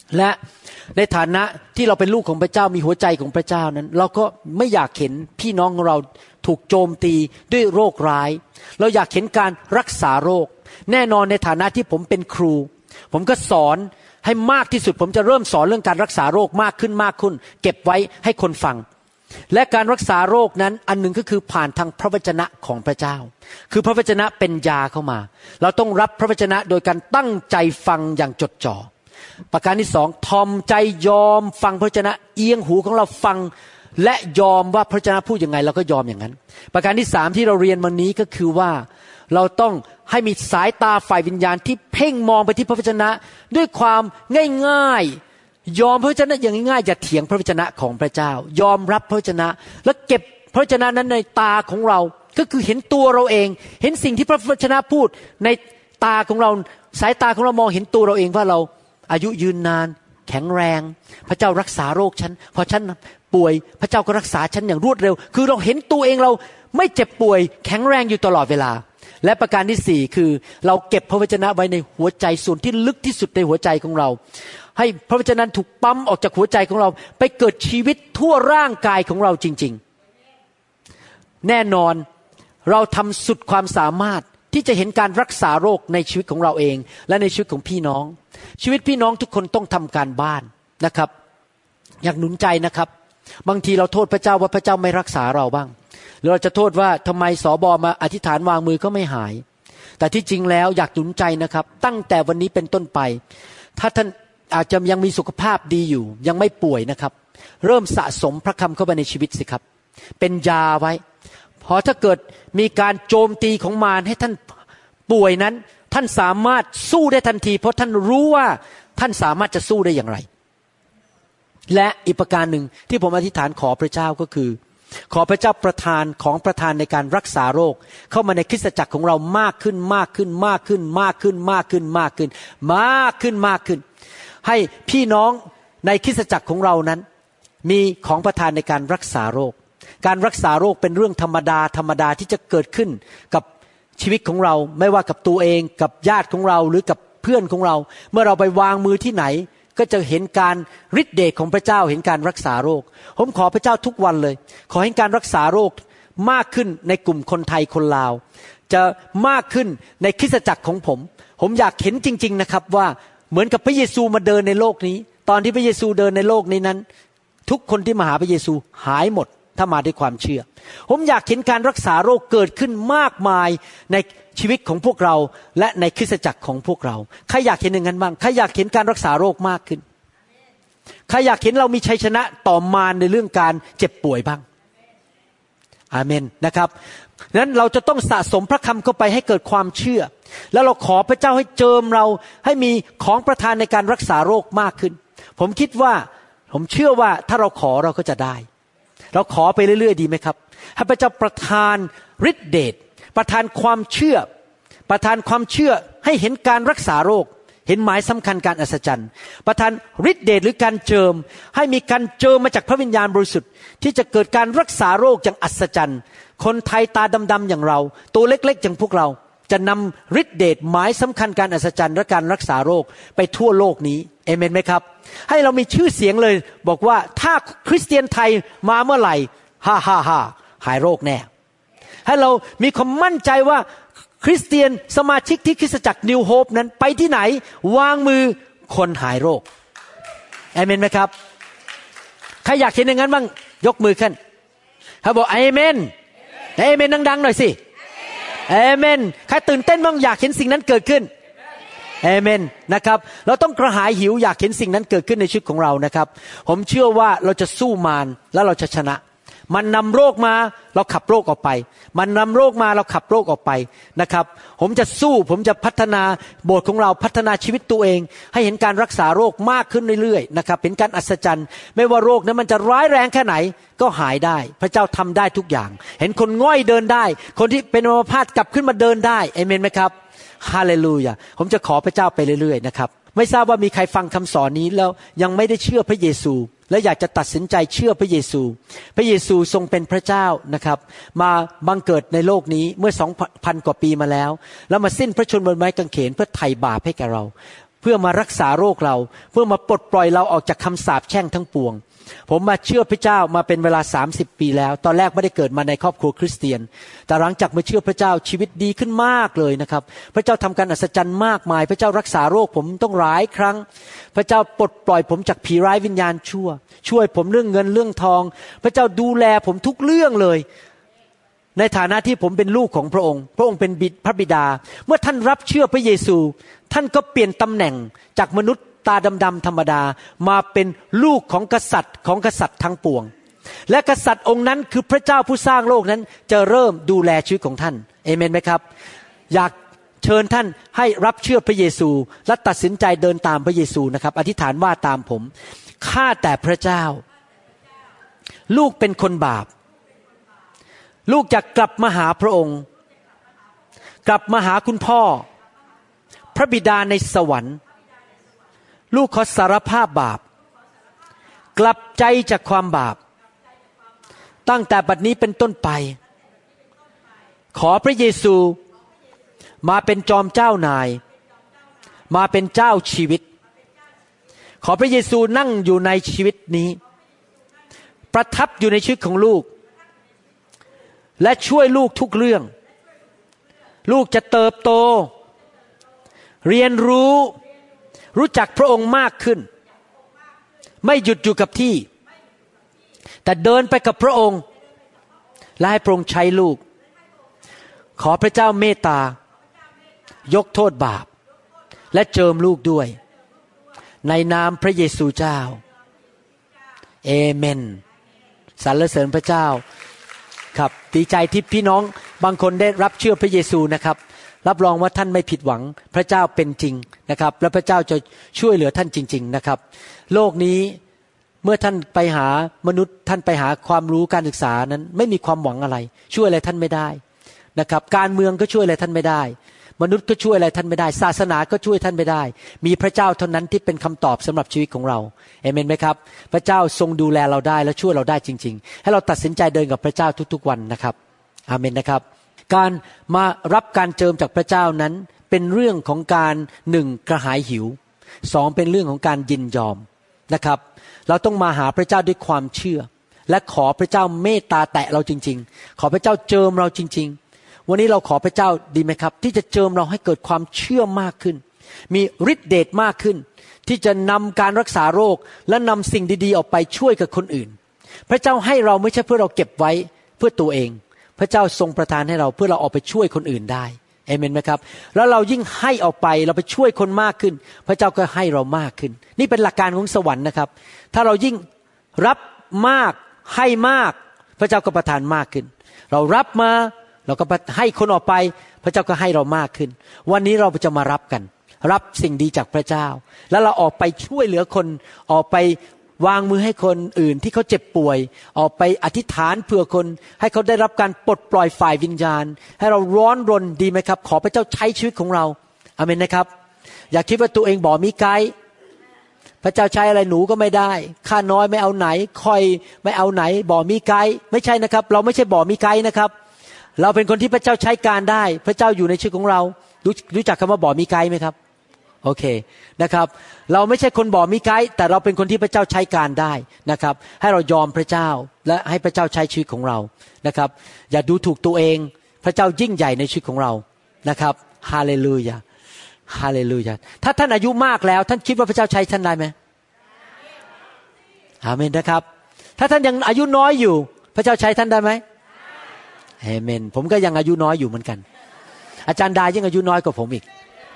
และในฐานะที่เราเป็นลูกของพระเจ้ามีหัวใจของพระเจ้านั้นเราก็ไม่อยากเห็นพี่น้องของเราถูกโจมตีด้วยโรคร้ายเราอยากเห็นการรักษาโรคแน่นอนในฐานะที่ผมเป็นครูผมก็สอนให้มากที่สุดผมจะเริ่มสอนเรื่องการรักษาโรคมากขึ้นมากขึ้นเก็บไว้ให้คนฟังและการรักษาโรคนั้นอันหนึ่งก็คือผ่านทางพระวจนะของพระเจ้าคือพระวจนะเป็นยาเข้ามาเราต้องรับพระวจนะโดยการตั้งใจฟังอย่างจดจ่อประการที่สองทอมใจยอมฟังพระวจนะเอียงหูของเราฟังและยอมว่าพระวจนะพูดยังไงเราก็ยอมอย่างนั้นประการที่สามที่เราเรียนวันนี้ก็คือว่าเราต้องให้มีสายตาฝ่ายวิญญาณที่เพ่งมองไปที่พระวจนะด้วยความง่ายๆยอมพระวจนะอย่างง่ายๆอย่าเถียงพระวจนะของพระเจ้ายอมรับพระวจนะและเก็บพระวจนะนั้นในตาของเราก็คือเห็นตัวเราเองเห็นสิ่งที่พระวจนะพูดในตาของเราสายตาของเรามองเห็นตัวเราเองว่าเราอายุยืนนานแข็งแรงพระเจ้ารักษาโรคฉันพอฉันป่วยพระเจ้าก็รักษาฉันอย่างรวดเร็วคือเราเห็นตัวเองเราไม่เจ็บป่วยแข็งแรงอยู่ตลอดเวลาและประการที่สี่คือเราเก็บพระวจนะไว้ในหัวใจส่วนที่ลึกที่สุดในหัวใจของเราให้พระวจนะถูกปั๊มออกจากหัวใจของเราไปเกิดชีวิตทั่วร่างกายของเราจริงๆแน่นอนเราทำสุดความสามารถที่จะเห็นการรักษาโรคในชีวิตของเราเองและในชีวิตของพี่น้องชีวิตพี่น้องทุกคนต้องทำการบ้านนะครับอยากหนุนใจนะครับบางทีเราโทษพระเจ้าว่าพระเจ้าไม่รักษาเราบ้างหรือเราจะโทษว่าทำไมสบมาอธิษฐานวางมือก็ไม่หายแต่ที่จริงแล้วอยากหนุนใจนะครับตั้งแต่วันนี้เป็นต้นไปถ้าท่านอาจจะยังมีสุขภาพดีอยู่ยังไม่ป่วยนะครับเริ่มสะสมพระคำเข้าไปในชีวิตสิครับเป็นยาไว้พอถ้าเกิดมีการโจมตีของมารให้ท่านป่วยนั้นท่านสามารถสู้ได้ทันทีเพราะท่านรู้ว่าท่านสามารถจะสู้ได้อย่างไรและอีกประการหนึ่งที่ผมอธิษฐานขอพระเจ้าก็คือขอพระเจ้าประทานของประทานในการรักษาโรคเข้ามาในคริสตจักรของเรามากขึ้นมากขึ้นมากขึ้นมากขึ้นมากขึ้นมากขึ้นมากขึ้นมากขึ้นให้พี่น้องในคริสตจักรของเรานั้นมีของประทานในการรักษาโรคการรักษาโรคเป็นเรื่องธรรมดาธรรมดาที่จะเกิดขึ้นกับชีวิตของเราไม่ว่ากับตัวเองกับญาติของเราหรือกับเพื่อนของเราเมื่อเราไปวางมือที่ไหนก็จะเห็นการฤทธิ์เดชของพระเจ้าเห็นการรักษาโรคผมขอพระเจ้าทุกวันเลยขอให้การรักษาโรคมากขึ้นในกลุ่มคนไทยคนลาวจะมากขึ้นในคริสตจักรของผมผมอยากเห็นจริงๆนะครับว่าเหมือนกับพระเยซูมาเดินในโลกนี้ตอนที่พระเยซูเดินในโลกนี้นั้นทุกคนที่มาหาพระเยซูหายหมดถ้ามาด้วยความเชื่อผมอยากเห็นการรักษาโรคเกิดขึ้นมากมายในชีวิตของพวกเราและในคริสตจักรของพวกเราใครอยากเห็นอย่างนั้นบ้างใครอยากเห็นการรักษาโรคมากขึ้นใครอยากเห็นเรามีชัยชนะต่อมารในเรื่องการเจ็บป่วยบ้างอาเมนนะครับนั้นเราจะต้องสะสมพระคำเข้าไปให้เกิดความเชื่อแล้วเราขอพระเจ้าให้เจิมเราให้มีของประทานในการรักษาโรคมากขึ้นผมคิดว่าผมเชื่อว่าถ้าเราขอเราก็จะได้เราขอไปเรื่อยๆดีไหมครับให้พระเจ้าประทานฤทธิ์เดชประทานความเชื่อประทานความเชื่อให้เห็นการรักษาโรคเห็นหมายสำคัญการอัศจรรย์ประทานฤทธิ์เดชหรือการเจิมให้มีการเจิมมาจากพระวิญญาณบริสุทธิ์ที่จะเกิดการรักษาโรคอย่างอัศจรรย์คนไทยตาดำๆอย่างเราตัวเล็กๆอย่างพวกเราจะนำฤทธิ์เดชหมายสำคัญการอัศจรรย์และการรักษาโรคไปทั่วโลกนี้เอเมนไหมครับให้เรามีชื่อเสียงเลยบอกว่าถ้าคริสเตียนไทยมาเมื่อไหร่ฮ่าฮ่าฮ่าหายโรคแน่ให้เรามีความมั่นใจว่าคริสเตียนสมาชิกที่คริสตจักรนิวโฮปนั้นไปที่ไหนวางมือคนหายโรคเอเมนไหมครับใครอยากเห็นอย่างนั้นบ้างยกมือขึ้นเขาบอกเอเมนเอเมนดังๆหน่อยสิเอเมนใครตื่นเต้นบ้างอยากเห็นสิ่งนั้นเกิดขึ้นเอเมนนะครับเราต้องกระหายหิวอยากเห็นสิ่งนั้นเกิดขึ้นในชีวิตของเรานะครับผมเชื่อว่าเราจะสู้มารและเราจะชนะมันนำโรคมาเราขับโรคออกไปมันนำโรคมาเราขับโรคออกไปนะครับผมจะสู้ผมจะพัฒนาโบสถ์ของเราพัฒนาชีวิตตัวเองให้เห็นการรักษาโรคมากขึ้นเรื่อยๆนะครับเป็นการอัศจรรย์ไม่ว่าโรคนั้นมันจะร้ายแรงแค่ไหนก็หายได้พระเจ้าทำได้ทุกอย่างเห็นคนง่อยเดินได้คนที่เป็นอัมพาตกลับขึ้นมาเดินได้เอเมนไหมครับฮาเลลูยาผมจะขอพระเจ้าไปเรื่อยๆนะครับไม่ทราบว่ามีใครฟังคำสอนนี้แล้วยังไม่ได้เชื่อพระเยซูและอยากจะตัดสินใจเชื่อพระเยซูพระเยซูทรงเป็นพระเจ้านะครับมาบังเกิดในโลกนี้เมื่อ สองพัน กว่าปีมาแล้วแล้วมาสิ้นพระชนม์บนไม้กางเขนเพื่อไถ่บาปให้แก่เราเพื่อมารักษาโรคเราเพื่อมาปลดปล่อยเราออกจากคำสาปแช่งทั้งปวงผมมาเชื่อพระเจ้ามาเป็นเวลาสามสิบปีแล้วตอนแรกไม่ได้เกิดมาในครอบครัวคริสเตียนแต่หลังจากมาเชื่อพระเจ้าชีวิตดีขึ้นมากเลยนะครับพระเจ้าทำการอัศจรรย์มากมายพระเจ้ารักษาโรคผมต้องหลายครั้งพระเจ้าปลดปล่อยผมจากผีร้ายวิญญาณชั่วช่วยผมเรื่องเงินเรื่องทองพระเจ้าดูแลผมทุกเรื่องเลยในฐานะที่ผมเป็นลูกของพระองค์พระองค์เป็นบิดพระบิดาเมื่อท่านรับเชื่อพระเยซูท่านก็เปลี่ยนตำแหน่งจากมนุษย์ตาดำๆธรรมดามาเป็นลูกของกษัตริย์ของกษัตริย์ทั้งปวงและกษัตริย์องค์นั้นคือพระเจ้าผู้สร้างโลกนั้นจะเริ่มดูแลชีวิตของท่านเอเมนไหมครับอยากเชิญท่านให้รับเชื่อพระเยซูและตัดสินใจเดินตามพระเยซูนะครับอธิษฐานว่าตามผมข้าแต่พระเจ้าลูกเป็นคนบาปลูกจะกลับมาหาพระองค์กลับมาหาคุณพ่อพระบิดาในสวรรค์ลูกขอสารภาพบาปกลับใจจากความบาปตั้งแต่บัดนี้เป็นต้นไปขอพระเยซูมาเป็นจอมเจ้านายมาเป็นเจ้าชีวิตขอพระเยซูนั่งอยู่ในชีวิตนี้ประทับอยู่ในชีวิตของลูกและช่วยลูกทุกเรื่องลูกจะเติบโตเรียนรู้รู้จักพระองค์มากขึ้นไม่หยุดอยู่กับที่แต่เดินไปกับพระองค์และให้พระองค์ใช้ลูกขอพระเจ้าเมตตายกโทษบาปและเจิมลูกด้วยในนามพระเยซูเจ้าเอเมนสรรเสริญพระเจ้าครับดีใจที่พี่น้องบางคนได้รับเชื่อพระเยซูนะครับรับรองว่าท่านไม่ผิดหวังพระเจ้าเป็นจริงนะครับและพระเจ้าจะช่วยเหลือท่านจริงๆนะครับโลกนี้เมื่อท่านไปหามนุษย์ท่านไปหาความรู้การศึกษานั้นไม่มีความหวังอะไรช่วยอะไรท่านไม่ได้นะครับการเมืองก็ช่วยอะไรท่านไม่ได้มนุษย์ก็ช่วยอะไรท่านไม่ได้ศาสนาก็ช่วยท่านไม่ได้มีพระเจ้าเท่านั้นที่เป็นคำตอบสำหรับชีวิตของเราเอเมนไหมครับพระเจ้าทรงดูแลเราได้และช่วยเราได้จริงๆให้เราตัดสินใจเดินกับพระเจ้าทุกๆวันนะครับอาเมนนะครับการมารับการเจิมจากพระเจ้านั้นเป็นเรื่องของการหนึ่งกระหายหิวสองเป็นเรื่องของการยินยอมนะครับเราต้องมาหาพระเจ้าด้วยความเชื่อและขอพระเจ้าเมตตาแตะเราจริงๆขอพระเจ้าเจิมเราจริงๆวันนี้เราขอพระเจ้าดีไหมครับที่จะเจิมเราให้เกิดความเชื่อมากขึ้นมีฤทธิ์เดชมากขึ้นที่จะนำการรักษาโรคและนำสิ่งดีๆออกไปช่วยกับคนอื่นพระเจ้าให้เราไม่ใช่เพื่อเราเก็บไว้เพื่อตัวเองพระเจ้าทรงประทานให้เราเพื่อเราออกไปช่วยคนอื่นได้เอเมนไหมครับแล้วเรายิ่งให้ออกไปเราไปช่วยคนมากขึ้นพระเจ้าก็ให้เรามากขึ้นนี่เป็นหลักการของสวรรค์นะครับถ้าเรายิ่งรับมากให้มากพระเจ้าก็ประทานมากขึ้นเรารับมาเราก็ให้คนออกไปพระเจ้าก็ให้เรามากขึ้นวันนี้เราจะมารับกันรับสิ่งดีจากพระเจ้าแล้วเราออกไปช่วยเหลือคนออกไปวางมือให้คนอื่นที่เขาเจ็บป่วยออกไปอธิษฐานเพื่อคนให้เขาได้รับการปลดปล่อยฝ่ายวิญญาณให้เราร้อนรนดีไหมครับขอพระเจ้าใช้ชีวิตของเราอาเมนนะครับอย่าคิดว่าตัวเองบ่มีไกด์พระเจ้าใช้อะไรหนูก็ไม่ได้ข้าน้อยไม่เอาไหนคอยไม่เอาไหนบ่มีไกด์ไม่ใช่นะครับเราไม่ใช่บ่มีไกด์นะครับเราเป็นคนที่พระเจ้าใช้การได้พระเจ้าอยู่ในชีวิตของเรารู้รู้จักคำว่าบ่มีไกด์ไหมครับโอเคนะครับเราไม่ใช่คนบ่มีไกด์แต่เราเป็นคนที่พระเจ้าใช้การได้นะครับให้เรายอมพระเจ้าและให้พระเจ้าใช้ชีวิตของเรานะครับอย่าดูถูกตัวเองพระเจ้ายิ่งใหญ่ในชีวิตของเรานะครับฮาเลลูยาฮาเลลูยาถ้าท่านอายุมากแล้วท่านคิดว่าพระเจ้าใช้ท่านได้ไหมอาเมนนะครับถ้าท่านยังอายุน้อยอยู่พระเจ้าใช้ท่านได้ไหมอาเมนผมก็ยังอายุน้อยอยู่เหมือนกันอาจารย์ดายังอายุน้อยกว่าผมอีก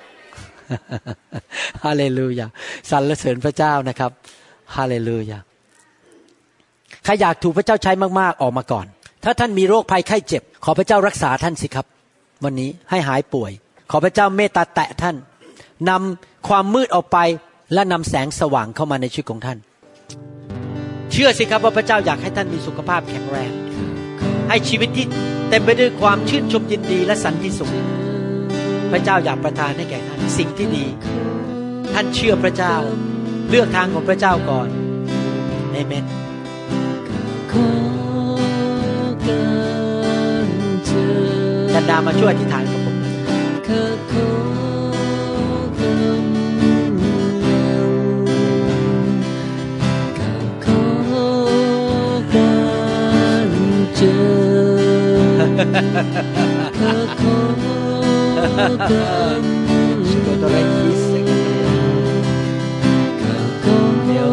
ฮาเลลูยาสรรเสริญพระเจ้านะครับฮาเลลูยาใครอยากถูกพระเจ้าใช้มากๆออกมาก่อนถ้าท่านมีโรคภัยไข้เจ็บขอพระเจ้ารักษาท่านสิครับวันนี้ให้หายป่วยขอพระเจ้าเมตตาแตะท่านนำความมืดออกไปและนำแสงสว่างเข้ามาในชีวิตของท่านเชื่อสิครับว่าพระเจ้าอยากให้ท่านมีสุขภาพแข็งแรงให้ชีวิตที่เต็มไปด้วยความชื่นชมยินดีและสันติสุขพระเจ้าอยากประทานให้แก่ท่านสิ่งที่ดีท่านเชื่อพระเจ้าเลือกทางของพระเจ้าก่อนอาเมนจันดามาช่วยอธิษฐานกับผมข้าขอกันชิโกโตเรคิสข้าขอ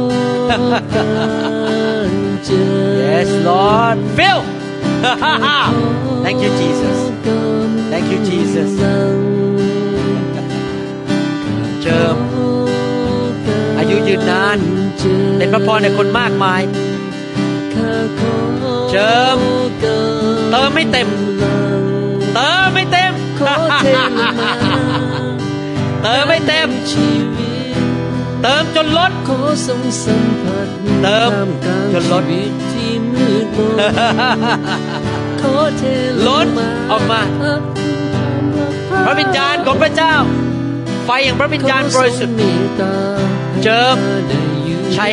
กันเจอ Yes Lord fill Thank you Jesus Thank you Jesus เจิมอายุยืนนานเป็นพระพรในคนมากมายเจิมเติมไม่เต็มเติมไม่เต็มเติมไม่เต็มเติมจนล้นเติมจนล้นล้นออกมาพระวิญญาณของพระเจ้าไฟแห่งพระวิญญาณบริสุทธิ์เจิมใช้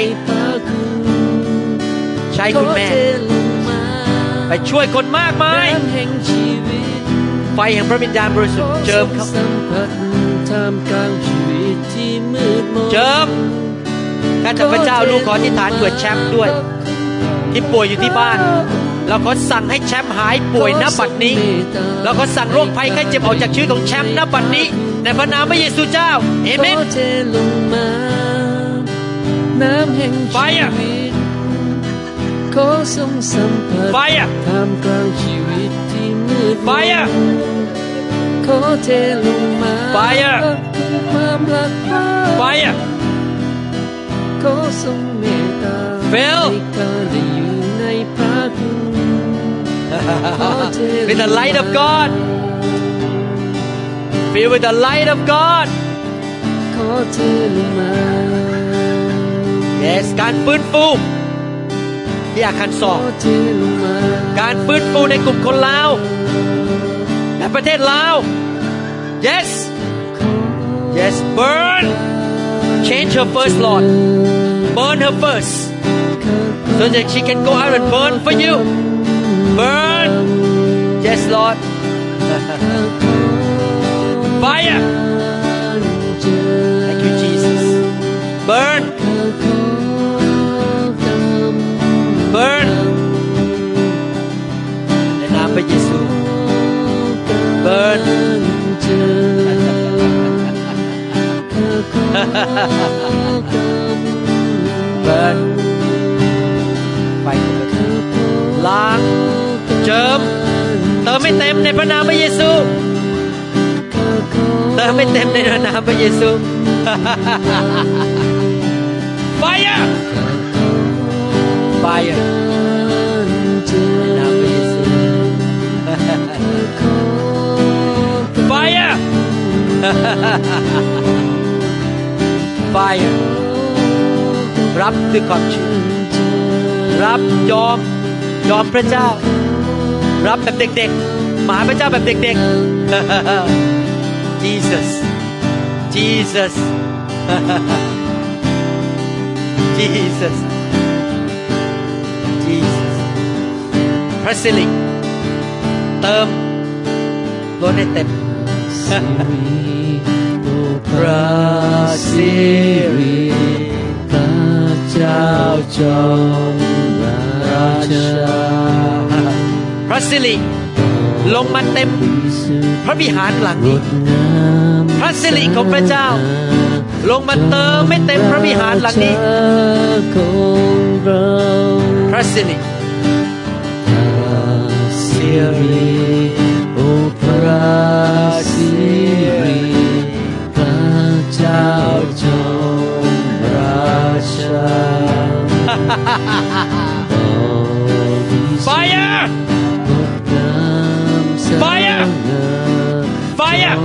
ใช้คุณแม่ไปช่วยคนมากมายไฟแห่งพระวิญญาณบริสุทธิ์เจิมเขาเจิมข้าแต่พระเจ้าลูกขออธิษฐานเผื่อแชมป์ด้วยที่ป่วยอยู่ที่บ้านเราขอสั่งให้แชมป์หายป่วยณบัดนี้เราขอสั่งโรคภัยไข้เจ็บออกจากชีวิตของแชมป์ณบัดนี้ในพระนามพระเยซูเจ้าเอเมนไฟอะขอทรงสัมผัสท่ามกลางชีวิตที่มืดมนขอเทลงมาความรักไฟขอทรงเมตตาให้ข้าได้อยู่ในพระคุณ With the light of God Feel with the light of God ขอเทลงมา Yes การฟื้นฟูที่อาคารสองการฟื้นฟูในกลุ่มคนลาวและประเทศลาว Yes Yes burn change her first Lord burn her first so that she can go out and burn for you burn Yes Lord fire Thank you Jesus burn burn ในนามพระเยซู burn burn ไฟล้างเจิมเติมไม่เต็มในพระนามพระเยซูเติมไม่เต็มในพระนามพระเยซู fire fire ในนามพระเยซู fire fire รับด้วยความเชื่อรับยอมยอมพระเจ้ารับแบบเด็กๆมาหาพระเจ้าแบบเด็กๆ Jesus Jesus Jesus Jesus พระสิริเติมล้นให้เต็มพระสิริพระเจ้าจอมราชาพระสิริลงมาเต็มพระวิหารหลังนี้พระสิริของพระเจ้าลงมาเติมไม่เต็มพระวิหารหลังนี้พระสิริสิริโอพระสิริพระเจ้าจอมราชา Fire Fire Fire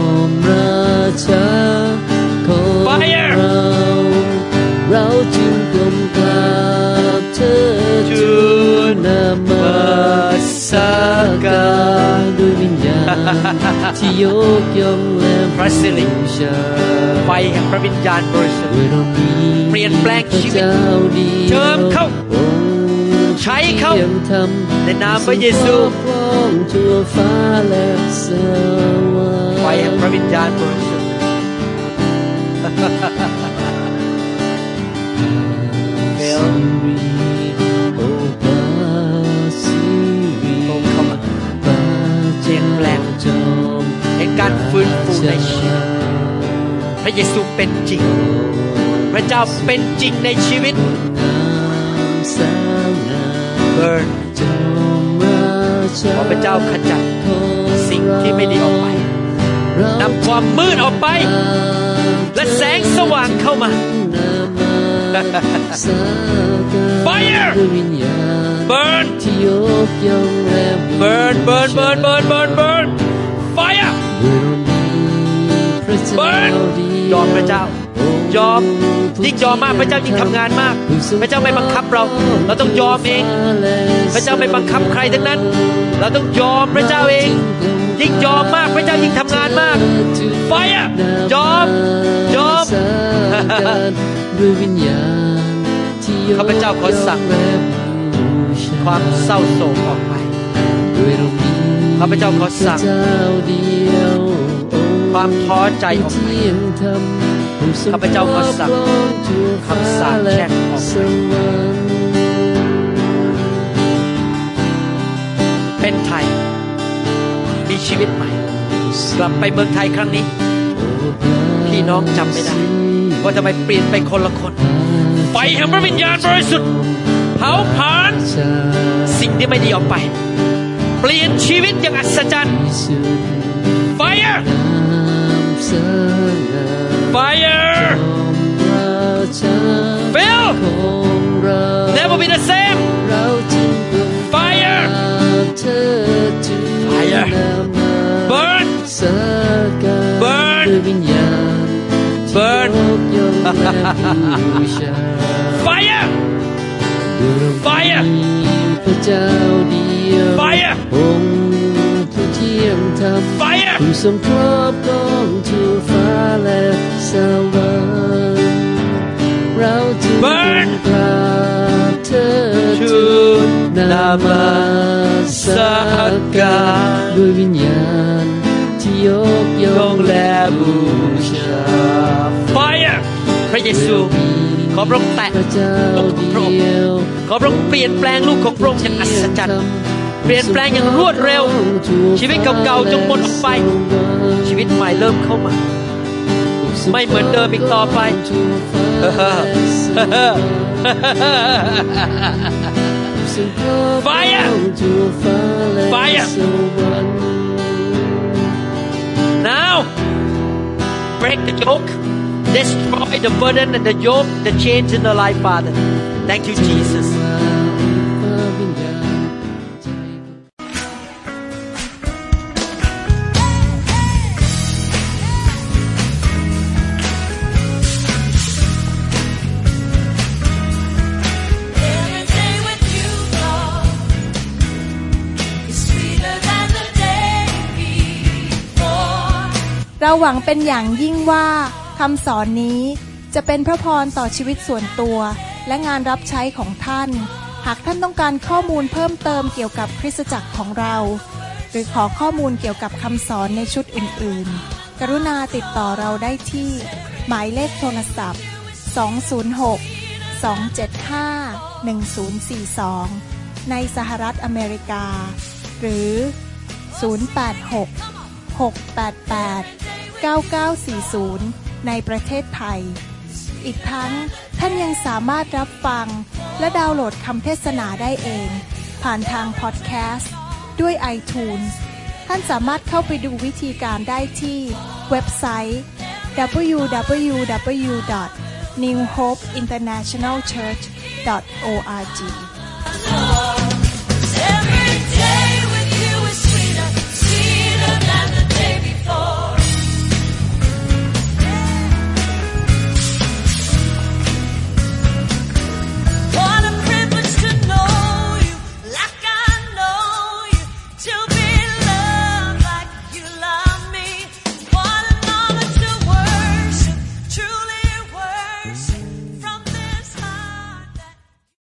Fire เราจึงกลมกราบเธอทูลนมัสการด้วยวิญญาณที่ยกย่องและพระสิริไฟแห่งพระวิญญาณบริสุทธิ์เปลี่ยนแปลงชีวิตเจิมเข้าใช้เข้าในนามพระเยซูไฟแห่งพระวิญญาณบริสุทธิ์โอ้พระสิริพระฟูในชีวิตพระเยซูเป็นจริงพระเจ้าเป็นจริงในชีวิต Burn ขอพระเจ้าขจัดสิ่งที่ไม่ดีออกไปนำความมืดออกไปและแสงสว่างเข้ามา Fire Burn Burn Burn Burn Burn Burn Burn Fire Burn ยอมพระเจ้ายอมยิ่งยอมมากพระเจ้ายิ่งทำงานมากพระเจ้าไม่บังคับเราเราต้องยอมเองพระเจ้าไม่บังคับใครทั้งนั้นเราต้องยอมพระเจ้าเองยิ่งยอมมากพระเจ้ายิ่งทำงานมากไฟอ่ะยอมยอมข้าพเจ้าขอสั่งความเศร้าโศกออกไปข้าพเจ้าขอสั่งความท้อใจออกไปข้าพเจ้าขอสั่งคำสาปแช่งออกไปเป็นไทยมีชีวิตใหม่กลับไปเมืองไทยครั้งนี้พี่น้องจำไม่ได้ว่าทำไมเปลี่ยนไปคนละคนไฟแห่งพระวิญญาณบริสุทธิ์เผาผลาญสิ่งที่ไม่ดีออกไปเปลี่ยนชีวิตอย่างอัศจรรย์ Fire Fire Fill Never be the same Fire Fire Burn Burn Burn Fire Fire Fire Fire ผู้ทรงครอบครองทั่วฟ้าและสวรรค์เราจึงกราบเธอทูลนามัสการด้วยวิญญาณที่ยกย่องและบูชา Fire พระเยซูขอพระองค์แตะลูกของพระองค์ขอพระองค์เปลี่ยนแปลงลูกของพระองค์อย่างอัศจรรย์เปลี่ยนแปลงอย่างรวดเร็วชีวิตเก่าๆจงหมดออกไปชีวิตใหม่เริ่มเข้ามาไม่เหมือนเดิมอีกต่อไป Fire Fire Now break the yoke destroy the burden and the yoke the chains in the life Father Thank you Jesus เราหวังเป็นอย่างยิ่งว่าคำสอนนี้จะเป็นพระพรต่อชีวิตส่วนตัวและงานรับใช้ของท่านหากท่านต้องการข้อมูลเพิ่มเติมเกี่ยวกับคริสตจักรของเราหรือขอข้อมูลเกี่ยวกับคำสอนในชุดอื่นๆกรุณาติดต่อเราได้ที่หมายเลขโทรศัพท์สอง ศูนย์ หก สอง เจ็ด ห้า หนึ่ง ศูนย์ สี่ สองในสหรัฐอเมริกาหรือศูนย์ แปด หก หก แปด แปด เก้า เก้า สี่ ศูนย์ในประเทศไทยอีกทั้งท่านยังสามารถรับฟังและดาวน์โหลดคำเทศนาได้เองผ่านทางพอดแคสต์ด้วย iTunes ท่านสามารถเข้าไปดูวิธีการได้ที่เว็บไซต์ ดับเบิลยู ดับเบิลยู ดับเบิลยู ดอท นิว โฮป อินเตอร์เนชั่นแนล เชิร์ช ดอท โอ อาร์ จี